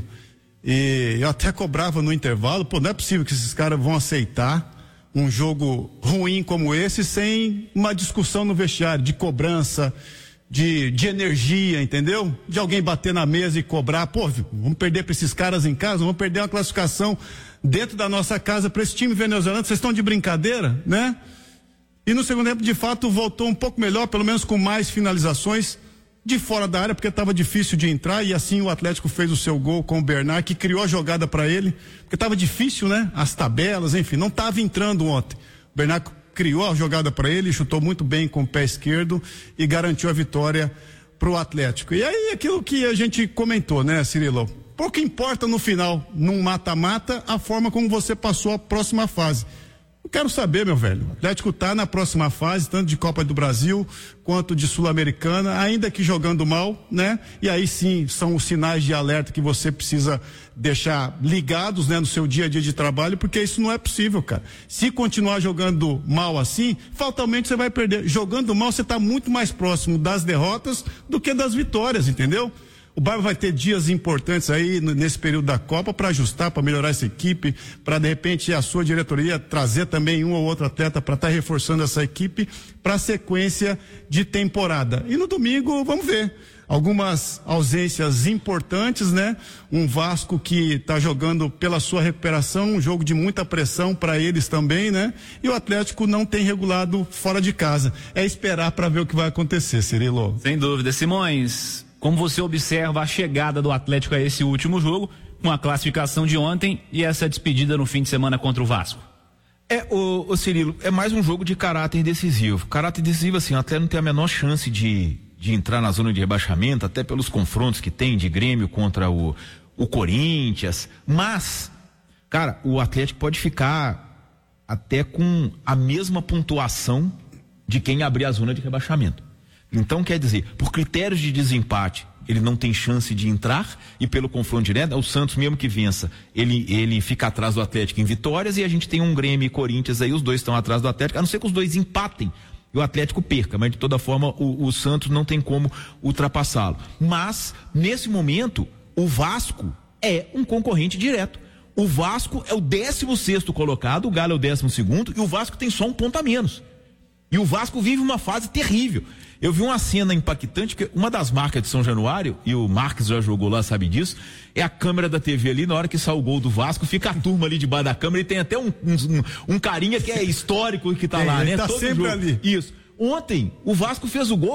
E eu até cobrava no intervalo, pô, não é possível que esses caras vão aceitar um jogo ruim como esse sem uma discussão no vestiário, de cobrança, De, de energia, entendeu? De alguém bater na mesa e cobrar, pô, vamos perder para esses caras em casa, vamos perder uma classificação dentro da nossa casa para esse time venezuelano, vocês estão de brincadeira, né? E no segundo tempo, de fato, voltou um pouco melhor, pelo menos com mais finalizações de fora da área, porque estava difícil de entrar, e assim o Atlético fez o seu gol com o Bernard, que criou a jogada para ele, porque estava difícil, né? As tabelas, enfim, não estava entrando ontem. O Bernard criou a jogada para ele, chutou muito bem com o pé esquerdo e garantiu a vitória para o Atlético. E aí aquilo que a gente comentou, né, Cirilo? Pouco importa no final, num mata-mata, a forma como você passou a próxima fase. Eu quero saber, meu velho, o Atlético tá na próxima fase, tanto de Copa do Brasil quanto de Sul-Americana, ainda que jogando mal, né? E aí sim, são os sinais de alerta que você precisa deixar ligados, né, no seu dia a dia de trabalho, porque isso não é possível, cara. Se continuar jogando mal assim, fatalmente você vai perder. Jogando mal, você tá muito mais próximo das derrotas do que das vitórias, entendeu? O Barba vai ter dias importantes aí nesse período da Copa para ajustar, para melhorar essa equipe, para de repente a sua diretoria trazer também um ou outro atleta para estar tá reforçando essa equipe para a sequência de temporada. E no domingo, vamos ver. Algumas ausências importantes, né? Um Vasco que está jogando pela sua recuperação, um jogo de muita pressão para eles também, né? E o Atlético não tem regulado fora de casa. É esperar para ver o que vai acontecer, Cirilo. Sem dúvida. Simões, como você observa a chegada do Atlético a esse último jogo, com a classificação de ontem e essa despedida no fim de semana contra o Vasco? É, o, o Cirilo, é mais um jogo de caráter decisivo. Caráter decisivo, assim, o Atlético não tem a menor chance de, de entrar na zona de rebaixamento, até pelos confrontos que tem de Grêmio contra o, o Corinthians. Mas, cara, o Atlético pode ficar até com a mesma pontuação de quem abrir a zona de rebaixamento. Então, quer dizer, por critérios de desempate, ele não tem chance de entrar, e pelo confronto direto, o Santos, mesmo que vença, ele, ele fica atrás do Atlético em vitórias, e a gente tem um Grêmio e Corinthians aí, os dois estão atrás do Atlético, a não ser que os dois empatem e o Atlético perca, mas de toda forma o, o Santos não tem como ultrapassá-lo. Mas, nesse momento, o Vasco é um concorrente direto. O Vasco é o décimo sexto colocado, o Galo é o décimo segundo, e o Vasco tem só um ponto a menos. E o Vasco vive uma fase terrível. Eu vi uma cena impactante, que uma das marcas de São Januário, e o Marques já jogou lá, sabe disso, é a câmera da T V ali, na hora que sai o gol do Vasco, fica a turma ali debaixo da câmera, e tem até um, um, um carinha que é histórico que tá é, lá, ele né? Tá Todo sempre jogo. ali. Isso. Ontem, o Vasco fez o gol,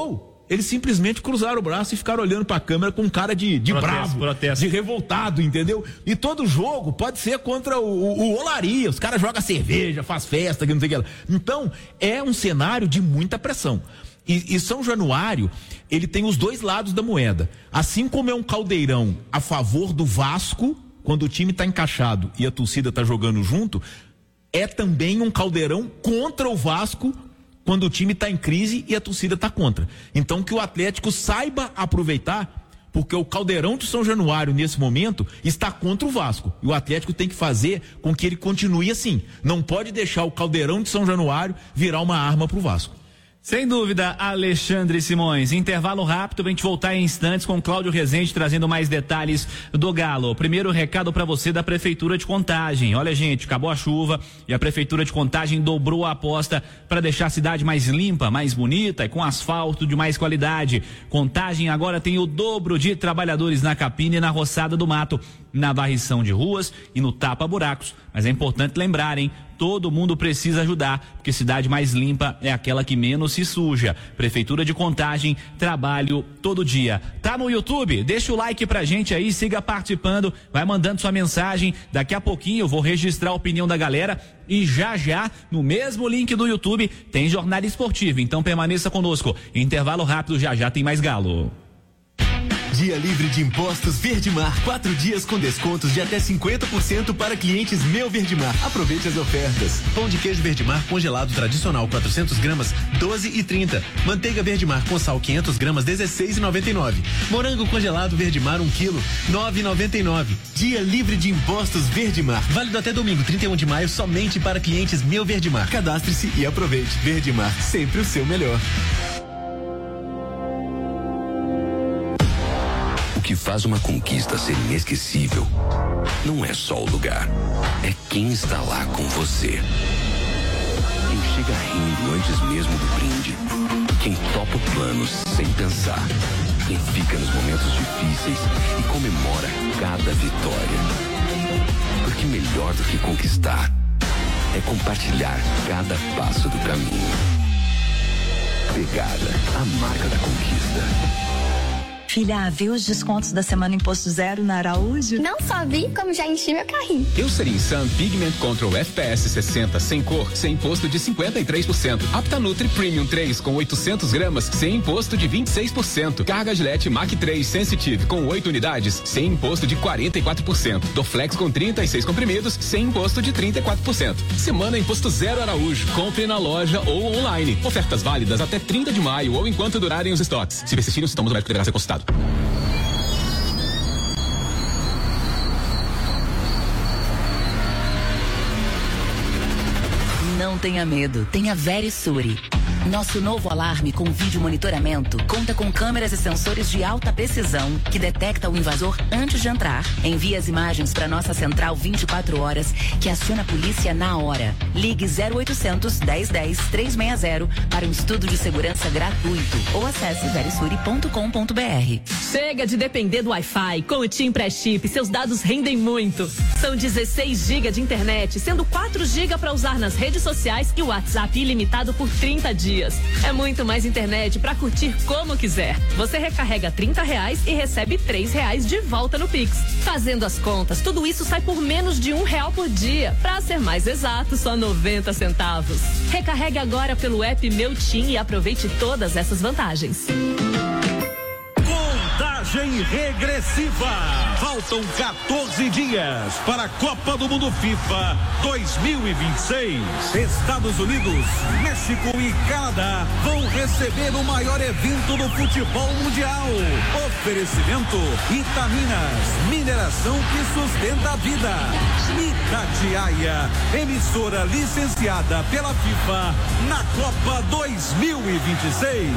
Eles simplesmente cruzaram o braço e ficaram olhando pra câmera com cara de, de Protesto, bravo, protesto. de revoltado, entendeu? E todo jogo pode ser contra o, o, o Olaria, os caras jogam cerveja, faz festa, que não sei o que lá. Então, é um cenário de muita pressão. E, e São Januário, ele tem os dois lados da moeda. Assim como é um caldeirão a favor do Vasco, quando o time tá encaixado e a torcida tá jogando junto, é também um caldeirão contra o Vasco, quando o time está em crise e a torcida está contra. Então que o Atlético saiba aproveitar, porque o caldeirão de São Januário nesse momento está contra o Vasco, e o Atlético tem que fazer com que ele continue assim. Não pode deixar o caldeirão de São Januário virar uma arma para o Vasco. Sem dúvida, Alexandre Simões. Intervalo rápido pra gente voltar em instantes com Cláudio Rezende trazendo mais detalhes do Galo. Primeiro recado pra você da Prefeitura de Contagem. Olha, gente, acabou a chuva e a Prefeitura de Contagem dobrou a aposta para deixar a cidade mais limpa, mais bonita e com asfalto de mais qualidade. Contagem agora tem o dobro de trabalhadores na capina e na roçada do mato, na varrição de ruas e no tapa-buracos. Mas é importante lembrar, hein? Todo mundo precisa ajudar, porque cidade mais limpa é aquela que menos se suja. Prefeitura de Contagem, trabalho todo dia. Tá no YouTube? Deixa o like pra gente aí, siga participando, vai mandando sua mensagem. Daqui a pouquinho eu vou registrar a opinião da galera e já já, no mesmo link do YouTube, tem Jornada Esportiva. Então permaneça conosco. Intervalo rápido, já já tem mais Galo. Dia livre de impostos Verdemar. Quatro dias com descontos de até cinquenta por cento para clientes Meu Verdemar. Aproveite as ofertas. Pão de queijo Verdemar congelado tradicional quatrocentos gramas, doze e trinta. Manteiga Verdemar com sal quinhentas gramas, dezesseis e noventa e nove. Morango congelado Verdemar um quilo, nove e noventa e nove. Dia livre de impostos Verdemar. Válido até domingo, trinta e um de maio, somente para clientes Meu Verdemar. Cadastre-se e aproveite. Verdemar, sempre o seu melhor. O que faz uma conquista ser inesquecível não é só o lugar, é quem está lá com você. Quem chega rindo antes mesmo do brinde, quem topa planos sem pensar, quem fica nos momentos difíceis e comemora cada vitória. Porque melhor do que conquistar é compartilhar cada passo do caminho. Pegada, a marca da conquista. Filha, viu os descontos da semana Imposto Zero na Araújo? Não só vi, como já enchi meu carrinho. Eucerin Sun Pigment Control F P S sessenta sem cor, sem imposto de cinquenta e três por cento. Aptanutri Premium três com oitocentos gramas, sem imposto de vinte e seis por cento. Carga Gillette Mach três Sensitive com oito unidades, sem imposto de quarenta e quatro por cento. Dorflex com trinta e seis comprimidos, sem imposto de trinta e quatro por cento. Semana Imposto Zero Araújo. Compre na loja ou online. Ofertas válidas até trinta de maio ou enquanto durarem os estoques. Se persistirem, os sintomas do médico deverá ser consultado. Não tenha medo, tenha Verisure. Nosso novo alarme com vídeo monitoramento conta com câmeras e sensores de alta precisão que detecta o invasor antes de entrar. Envia as imagens para nossa central vinte e quatro horas, que aciona a polícia na hora. Ligue zero oitocentos, dez, dez, trezentos e sessenta para um estudo de segurança gratuito ou acesse verisure ponto com ponto br. Chega de depender do Wi-Fi. Com o TIM Pré-Chip, seus dados rendem muito. São dezesseis gigas de internet, sendo quatro gigas para usar nas redes sociais e o WhatsApp ilimitado por trinta dias. É muito mais internet para curtir como quiser. Você recarrega trinta reais e recebe três reais de volta no Pix. Fazendo as contas, tudo isso sai por menos de um real por dia. Para ser mais exato, só noventa centavos. Recarregue agora pelo app Meu TIM e aproveite todas essas vantagens. Contagem regressiva. Faltam quatorze dias para a Copa do Mundo FIFA dois mil e vinte e seis. Estados Unidos, México e Canadá vão receber o maior evento do futebol mundial. Oferecimento Itaminas, mineração que sustenta a vida. Itatiaia, emissora licenciada pela FIFA na Copa dois mil e vinte e seis.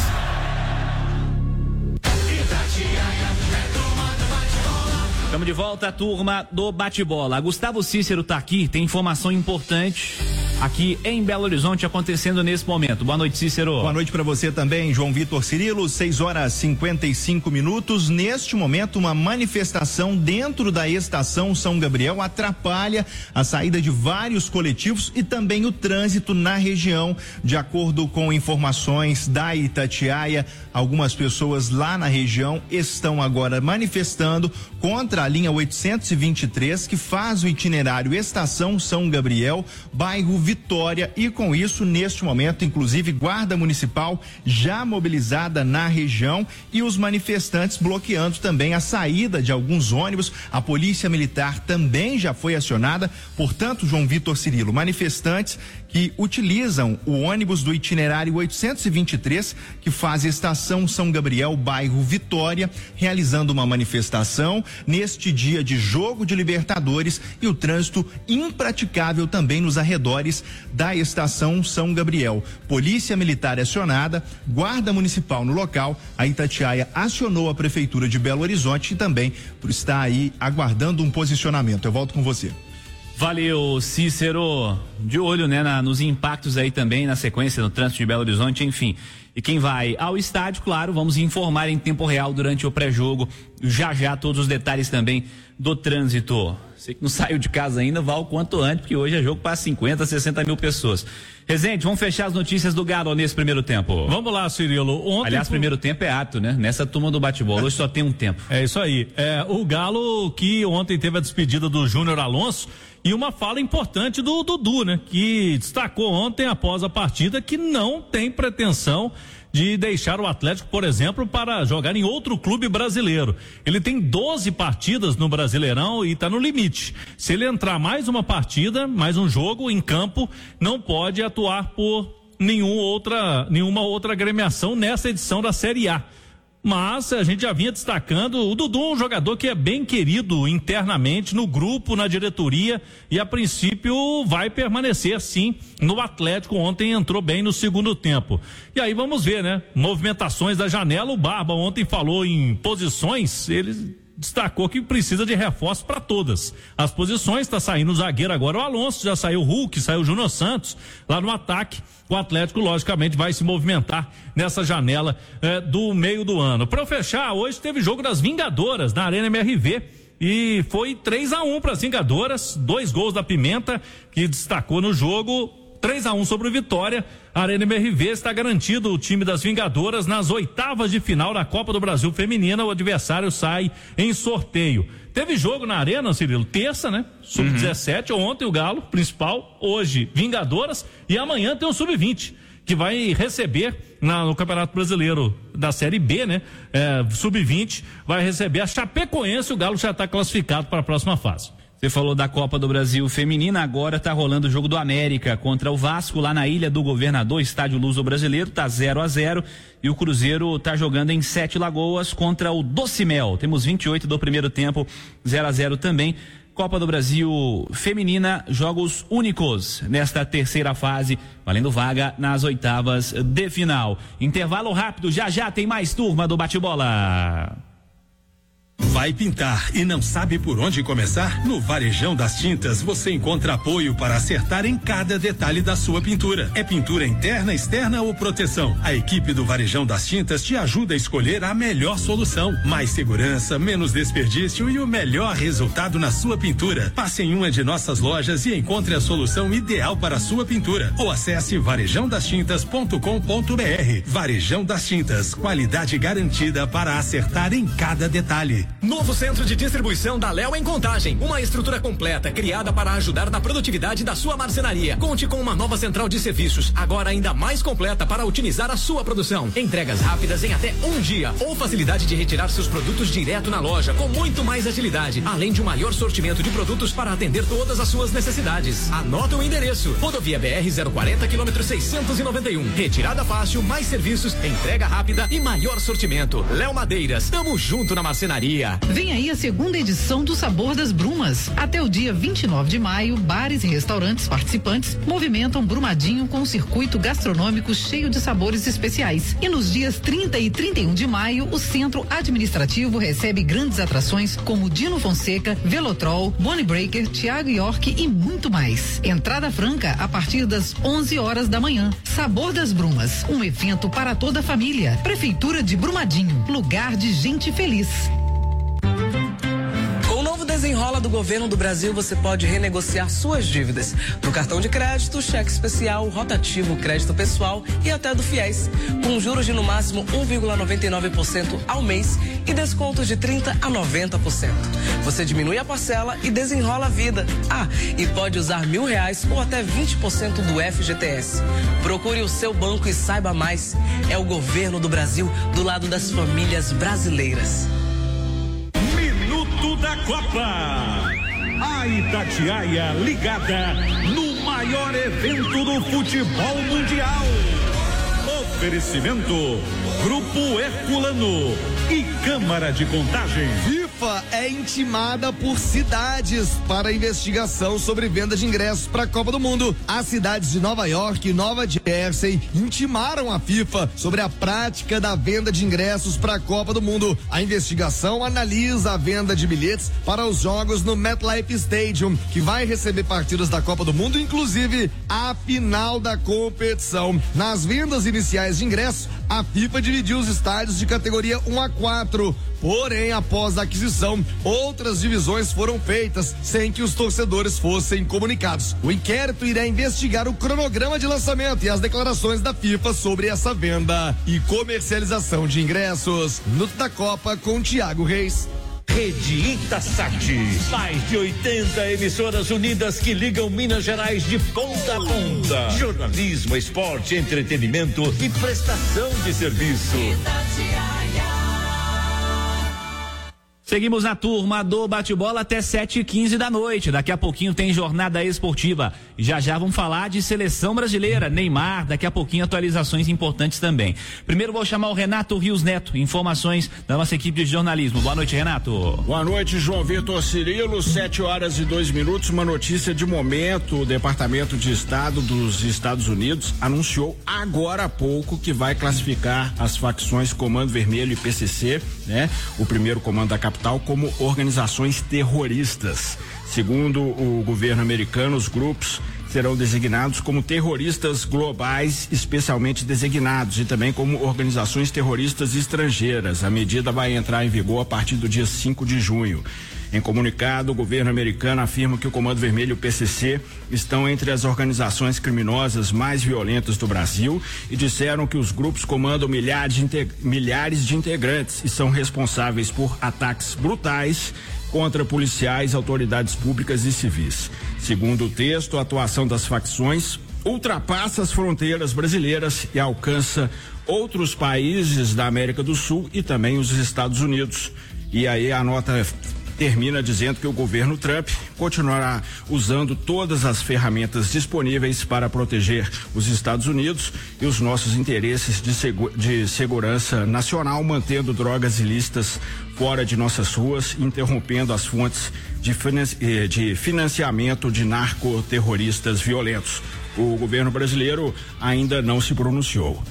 Estamos de volta, turma do bate-bola. Gustavo Cícero tá aqui, tem informação importante. aqui em Belo Horizonte acontecendo nesse momento. Boa noite, Cícero. Boa noite para você também, João Vitor Cirilo. seis horas e cinquenta e cinco minutos. Neste momento, uma manifestação dentro da estação São Gabriel atrapalha a saída de vários coletivos e também o trânsito na região. De acordo com informações da Itatiaia, algumas pessoas lá na região estão agora manifestando contra a linha oitocentos e vinte e três, que faz o itinerário Estação São Gabriel, bairro Vitória, e com isso, neste momento, inclusive, Guarda Municipal já mobilizada na região e os manifestantes bloqueando também a saída de alguns ônibus. A Polícia Militar também já foi acionada. Portanto, João Vitor Cirilo, manifestantes que utilizam o ônibus do itinerário oitocentos e vinte e três, que faz Estação São Gabriel, bairro Vitória, realizando uma manifestação neste dia de jogo de Libertadores, e o trânsito impraticável também nos arredores da Estação São Gabriel. Polícia Militar acionada, Guarda Municipal no local, a Itatiaia acionou a Prefeitura de Belo Horizonte e também por estar aí aguardando um posicionamento. Eu volto com você. Valeu, Cícero. De olho, né, na, nos impactos aí também na sequência no trânsito de Belo Horizonte, enfim. E quem vai ao estádio, claro, vamos informar em tempo real durante o pré-jogo, já já todos os detalhes também do trânsito. Você que não saiu de casa ainda, vá o quanto antes, porque hoje é jogo para cinquenta, sessenta mil pessoas. Rezende, vamos fechar as notícias do Galo nesse primeiro tempo. Vamos lá, Cirilo. Ontem Aliás, foi... primeiro tempo é ato, né? Nessa turma do bate-bola, hoje só tem um tempo. É isso aí. É, o Galo que ontem teve a despedida do Júnior Alonso e uma fala importante do Dudu, né? Que destacou ontem após a partida que não tem pretensão de deixar o Atlético, por exemplo, para jogar em outro clube brasileiro. Ele tem doze partidas no Brasileirão e está no limite. Se ele entrar mais uma partida, mais um jogo em campo, não pode atuar por nenhum outra, nenhuma outra agremiação nessa edição da Série A. Mas a gente já vinha destacando, o Dudu é um jogador que é bem querido internamente, no grupo, na diretoria, e a princípio vai permanecer sim no Atlético. Ontem entrou bem no segundo tempo. E aí vamos ver, né? Movimentações da janela, o Barba ontem falou em posições, ele destacou que precisa de reforço para todas as posições. Está saindo o zagueiro agora, o Alonso, já saiu o Hulk, saiu o Júnior Santos lá no ataque. O Atlético logicamente vai se movimentar nessa janela eh, do meio do ano. Para fechar, hoje teve jogo das Vingadoras na Arena M R V e foi três a um para as Vingadoras, dois gols da Pimenta, que destacou no jogo. três a um sobre o Vitória. A Arena M R V está garantido o time das Vingadoras nas oitavas de final da Copa do Brasil Feminina. O adversário sai em sorteio. Teve jogo na Arena, Cirilo, terça, né? sub dezessete, uhum. Ontem o Galo, principal, hoje Vingadoras, e amanhã tem o sub vinte, que vai receber na, no Campeonato Brasileiro da Série B, né? É, sub vinte, vai receber a Chapecoense. O Galo já está classificado para a próxima fase. Você falou da Copa do Brasil Feminina, agora tá rolando o jogo do América contra o Vasco lá na Ilha do Governador, estádio Luso Brasileiro, tá zero a zero, e o Cruzeiro tá jogando em Sete Lagoas contra o Docimel. Temos vinte e oito do primeiro tempo, zero a zero também. Copa do Brasil Feminina, jogos únicos nesta terceira fase, valendo vaga nas oitavas de final. Intervalo rápido, já já tem mais turma do bate-bola. Vai pintar e não sabe por onde começar? No Varejão das Tintas você encontra apoio para acertar em cada detalhe da sua pintura. É pintura interna, externa ou proteção? A equipe do Varejão das Tintas te ajuda a escolher a melhor solução. Mais segurança, menos desperdício e o melhor resultado na sua pintura. Passe em uma de nossas lojas e encontre a solução ideal para a sua pintura. Ou acesse varejão das tintas ponto com ponto br. Varejão das Tintas, qualidade garantida para acertar em cada detalhe. Novo centro de distribuição da Léo em Contagem. Uma estrutura completa criada para ajudar na produtividade da sua marcenaria. Conte com uma nova central de serviços, agora ainda mais completa para otimizar a sua produção. Entregas rápidas em até um dia. Ou facilidade de retirar seus produtos direto na loja, com muito mais agilidade. Além de um maior sortimento de produtos para atender todas as suas necessidades. Anota o endereço. Rodovia B R zero quarenta, quilômetro seiscentos e noventa e um. Retirada fácil, mais serviços, entrega rápida e maior sortimento. Léo Madeiras, tamo junto na marcenaria. Festa. Vem aí a segunda edição do Sabor das Brumas. Até o dia vinte e nove de maio, bares e restaurantes participantes movimentam Brumadinho com um circuito gastronômico cheio de sabores especiais. E nos dias trinta e trinta e um de maio, o Centro Administrativo recebe grandes atrações como Dino Fonseca, Velotrol, Bonnie Breaker, Thiago York e muito mais. Entrada franca a partir das onze horas da manhã. Sabor das Brumas, um evento para toda a família. Prefeitura de Brumadinho, lugar de gente feliz. Com o novo Desenrola do Governo do Brasil, você pode renegociar suas dívidas do cartão de crédito, cheque especial, rotativo, crédito pessoal e até do FIES, com juros de no máximo um vírgula noventa e nove por cento ao mês e descontos de trinta a noventa por cento. Você diminui a parcela e desenrola a vida. Ah, e pode usar mil reais ou até vinte por cento do F G T S. Procure o seu banco e saiba mais. É o Governo do Brasil do lado das famílias brasileiras. Minuto da Copa. A Itatiaia ligada no maior evento do futebol mundial. Oferecimento Grupo Herculano e Câmara de Contagem. FIFA é intimada por cidades para investigação sobre venda de ingressos para a Copa do Mundo. As cidades de Nova York e Nova Jersey intimaram a FIFA sobre a prática da venda de ingressos para a Copa do Mundo. A investigação analisa a venda de bilhetes para os jogos no MetLife Stadium, que vai receber partidas da Copa do Mundo, inclusive a final da competição. Nas vendas iniciais de ingressos, a FIFA dividiu os estádios de categoria um a quatro. Porém, após a aquisição, outras divisões foram feitas sem que os torcedores fossem comunicados. O inquérito irá investigar o cronograma de lançamento e as declarações da FIFA sobre essa venda e comercialização de ingressos. Minuto da Copa com Thiago Reis. Rede Itasat, mais de oitenta emissoras unidas que ligam Minas Gerais de ponta a ponta. Jornalismo, esporte, entretenimento e prestação de serviço. Seguimos na turma do bate-bola até sete e quinze da noite. Daqui a pouquinho tem jornada esportiva. E já já vamos falar de seleção brasileira, Neymar, daqui a pouquinho atualizações importantes também. Primeiro vou chamar o Renato Rios Neto, informações da nossa equipe de jornalismo. Boa noite, Renato. Boa noite, João Vitor Cirilo, sete horas e dois minutos, uma notícia de momento. O Departamento de Estado dos Estados Unidos anunciou agora há pouco que vai classificar as facções Comando Vermelho e P C C, né? O primeiro comando da capital, como organizações terroristas. Segundo o governo americano, os grupos serão designados como terroristas globais, especialmente designados, e também como organizações terroristas estrangeiras. A medida vai entrar em vigor a partir do dia cinco de junho. Em comunicado, o governo americano afirma que o Comando Vermelho e o P C C estão entre as organizações criminosas mais violentas do Brasil e disseram que os grupos comandam milhares de, integ- milhares de integrantes e são responsáveis por ataques brutais contra policiais, autoridades públicas e civis. Segundo o texto, a atuação das facções ultrapassa as fronteiras brasileiras e alcança outros países da América do Sul e também os Estados Unidos. E aí a nota termina dizendo que o governo Trump continuará usando todas as ferramentas disponíveis para proteger os Estados Unidos e os nossos interesses de, segu- de segurança nacional, mantendo drogas ilícitas fora de nossas ruas, interrompendo as fontes de, finan- de financiamento de narcoterroristas violentos. O governo brasileiro ainda não se pronunciou.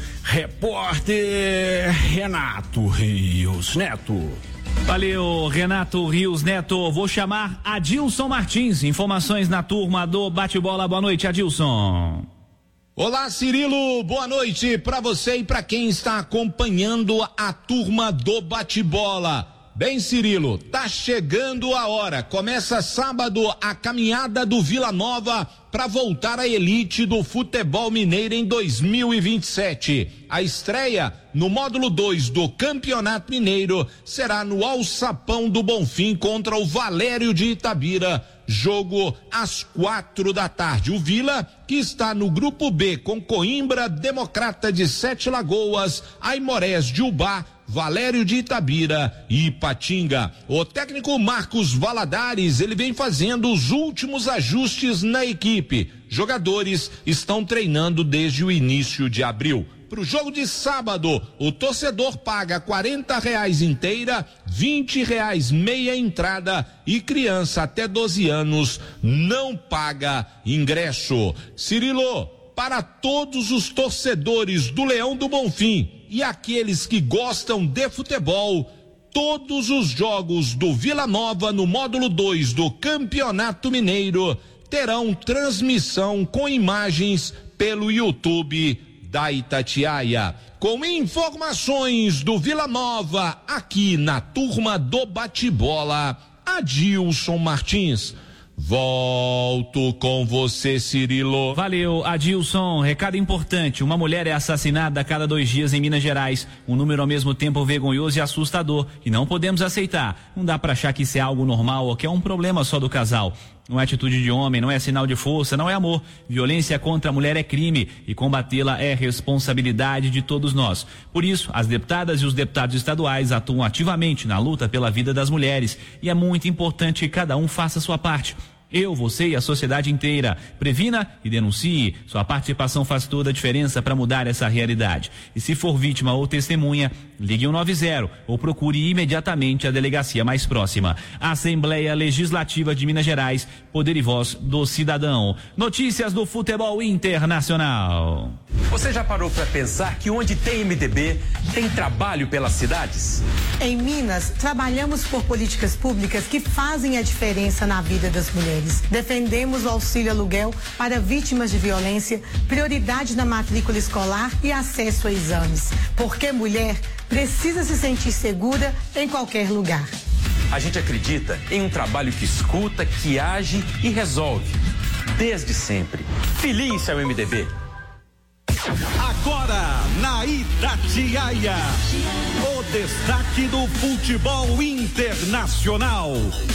Repórter Renato Rios Neto. Valeu, Renato Rios Neto. Vou chamar Adilson Martins. Informações na turma do bate-bola. Boa noite, Adilson. Olá, Cirilo. Boa noite para você e para quem está acompanhando a turma do bate-bola. Bem, Cirilo, tá chegando a hora. Começa sábado a caminhada do Vila Nova para voltar à elite do futebol mineiro em dois mil e vinte e sete. A estreia no módulo dois do Campeonato Mineiro será no Alçapão do Bonfim contra o Valério de Itabira. Jogo às quatro da tarde. O Vila, que está no grupo B com Coimbra, Democrata de Sete Lagoas, Aimorés de Ubá, Valério de Itabira e Ipatinga. O técnico Marcos Valadares, ele vem fazendo os últimos ajustes na equipe. Jogadores estão treinando desde o início de abril. Pro jogo de sábado, o torcedor paga quarenta reais inteira, vinte reais meia entrada e criança até doze anos não paga ingresso. Cirilo, para todos os torcedores do Leão do Bonfim e aqueles que gostam de futebol, todos os jogos do Vila Nova no módulo dois do Campeonato Mineiro terão transmissão com imagens pelo YouTube da Itatiaia. Com informações do Vila Nova, aqui na turma do bate-bola, Adilson Martins. Volto com você, Cirilo. Valeu, Adilson. Recado importante: uma mulher é assassinada a cada dois dias em Minas Gerais. Um número ao mesmo tempo vergonhoso e assustador, e não podemos aceitar. Não dá pra achar que isso é algo normal ou que é um problema só do casal. Não é atitude de homem, não é sinal de força, não é amor. Violência contra a mulher é crime e combatê-la é responsabilidade de todos nós. Por isso, as deputadas e os deputados estaduais atuam ativamente na luta pela vida das mulheres e é muito importante que cada um faça a sua parte. Eu, você e a sociedade inteira. Previna e denuncie. Sua participação faz toda a diferença para mudar essa realidade. E se for vítima ou testemunha, ligue um nove zero ou procure imediatamente a delegacia mais próxima. Assembleia Legislativa de Minas Gerais, poder e voz do cidadão. Notícias do futebol internacional. Você já parou para pensar que onde tem M D B, tem trabalho pelas cidades? Em Minas, trabalhamos por políticas públicas que fazem a diferença na vida das mulheres. Defendemos o auxílio aluguel para vítimas de violência, prioridade na matrícula escolar e acesso a exames. Porque mulher precisa se sentir segura em qualquer lugar. A gente acredita em um trabalho que escuta, que age e resolve. Desde sempre. Feliz é o M D B. Agora, na Itatiaia, o destaque do futebol internacional.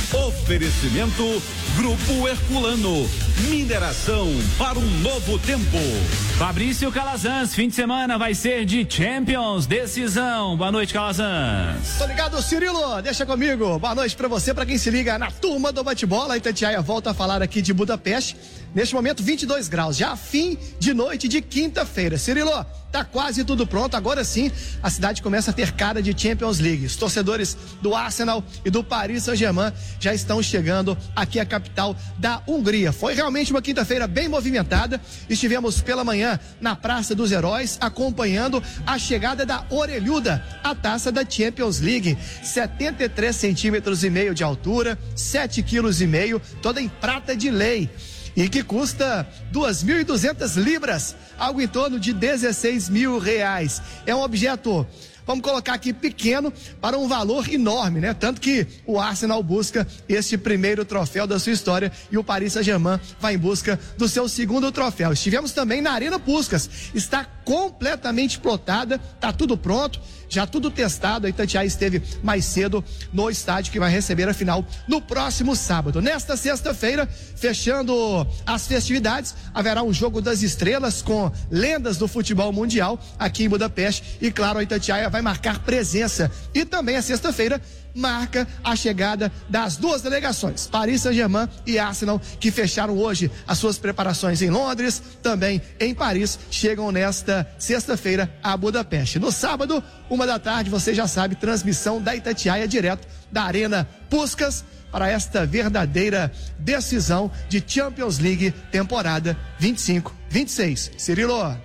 Oferecimento Grupo Herculano, mineração para um novo tempo. Fabrício Calazans, fim de semana vai ser de Champions, decisão. Boa noite, Calazans. Tô ligado, Cirilo, deixa comigo. Boa noite pra você, pra quem se liga na turma do bate-bola. A Itatiaia volta a falar aqui de Budapeste. Neste momento, vinte e dois graus, já fim de noite de quinta-feira. Cirilo, tá quase tudo pronto. Agora sim, a cidade começa a ter cara de Champions League. Os torcedores do Arsenal e do Paris Saint-Germain já estão chegando aqui à capital da Hungria. Foi realmente uma quinta-feira bem movimentada. Estivemos pela manhã na Praça dos Heróis, acompanhando a chegada da Orelhuda, a taça da Champions League. setenta e três centímetros e meio de altura, sete quilos e meio, toda em prata de lei. E que custa duas mil e duzentas libras, algo em torno de dezesseis mil reais. É um objeto, vamos colocar aqui, pequeno para um valor enorme, né? Tanto que o Arsenal busca este primeiro troféu da sua história e o Paris Saint-Germain vai em busca do seu segundo troféu. Estivemos também na Arena Puskás, está completamente plotada, tá tudo pronto, já tudo testado. A Itatiaia esteve mais cedo no estádio que vai receber a final no próximo sábado. Nesta sexta-feira, fechando as festividades, haverá um jogo das estrelas com lendas do futebol mundial aqui em Budapeste e, claro, a Itatiaia vai marcar presença. E também a sexta-feira marca a chegada das duas delegações, Paris Saint-Germain e Arsenal, que fecharam hoje as suas preparações em Londres, também em Paris, chegam nesta sexta-feira a Budapeste. No sábado, uma da tarde, você já sabe, transmissão da Itatiaia direto da Arena Puskás para esta verdadeira decisão de Champions League temporada vinte e cinco vinte e seis. Cirilo.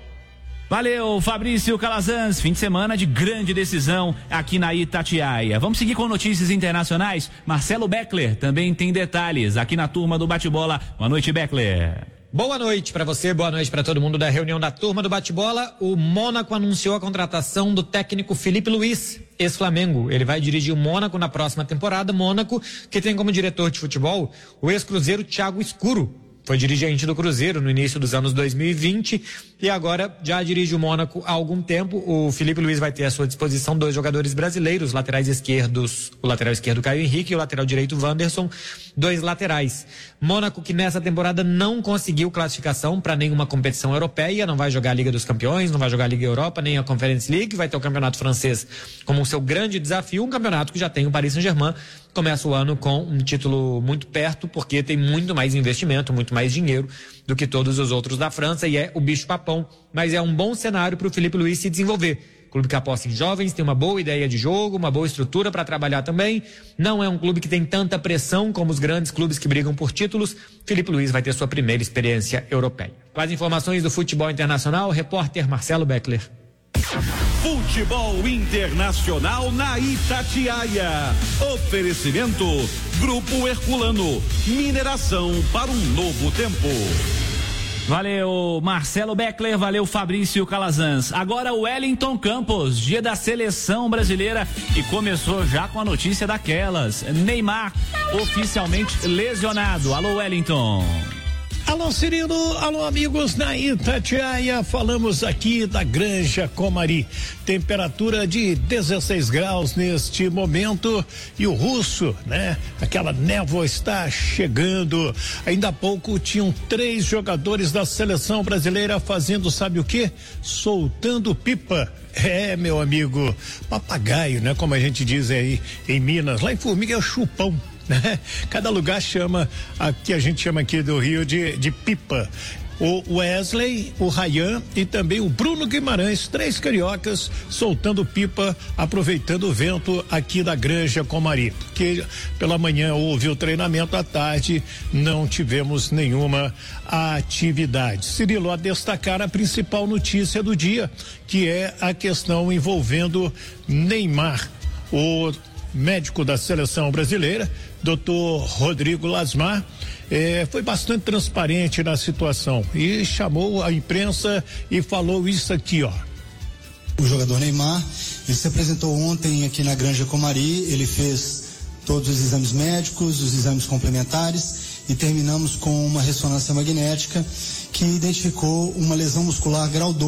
Valeu, Fabrício Calazans, fim de semana de grande decisão aqui na Itatiaia. Vamos seguir com notícias internacionais. Marcelo Beckler também tem detalhes aqui na turma do bate-bola. Boa noite, Beckler. Boa noite para você, boa noite para todo mundo da reunião da turma do bate-bola. O Mônaco anunciou a contratação do técnico Filipe Luís, ex-Flamengo. Ele vai dirigir o Mônaco na próxima temporada. Mônaco, que tem como diretor de futebol o ex-cruzeiro Thiago Escuro. Foi dirigente do Cruzeiro no início dos anos dois mil e vinte e agora já dirige o Mônaco há algum tempo. O Filipe Luís vai ter à sua disposição dois jogadores brasileiros, laterais esquerdos, o lateral esquerdo Caio Henrique e o lateral direito Wanderson, dois laterais. Mônaco que nessa temporada não conseguiu classificação para nenhuma competição europeia, não vai jogar a Liga dos Campeões, não vai jogar a Liga Europa, nem a Conference League, vai ter o Campeonato Francês como seu grande desafio, um campeonato que já tem o Paris Saint-Germain. Começa o ano com um título muito perto, porque tem muito mais investimento, muito mais dinheiro do que todos os outros da França e é o bicho-papão, mas é um bom cenário para o Filipe Luís se desenvolver. Clube que aposta em jovens, tem uma boa ideia de jogo, uma boa estrutura para trabalhar também. Não é um clube que tem tanta pressão como os grandes clubes que brigam por títulos. Filipe Luís vai ter sua primeira experiência europeia. Com as informações do futebol internacional, o repórter Marcelo Beckler. Futebol Internacional na Itatiaia. Oferecimento Grupo Herculano. Mineração para um novo tempo. Valeu, Marcelo Beckler, valeu, Fabrício Calazans. Agora o Wellington Campos, dia da seleção brasileira, e começou já com a notícia daquelas. Neymar oficialmente lesionado. Alô, Wellington. Alô, Cirilo, alô, amigos na Itatiaia, falamos aqui da Granja Comari, temperatura de dezesseis graus neste momento e o russo, né? Aquela névoa está chegando. Ainda há pouco tinham três jogadores da seleção brasileira fazendo, sabe o quê? Soltando pipa. É, meu amigo, papagaio, né? Como a gente diz aí em Minas, lá em Formiga é o chupão. Né? Cada lugar chama, aqui a gente chama aqui do Rio de, de pipa. O Wesley, o Rayan e também o Bruno Guimarães, três cariocas soltando pipa, aproveitando o vento aqui da Granja Comari. Porque pela manhã houve o treinamento, à tarde não tivemos nenhuma atividade. Cirilo, a destacar a principal notícia do dia, que é a questão envolvendo Neymar. O médico da seleção brasileira, doutor Rodrigo Lasmar, eh, foi bastante transparente na situação e chamou a imprensa e falou isso aqui, ó. O jogador Neymar, ele se apresentou ontem aqui na Granja Comari, ele fez todos os exames médicos, os exames complementares e terminamos com uma ressonância magnética que identificou uma lesão muscular grau dois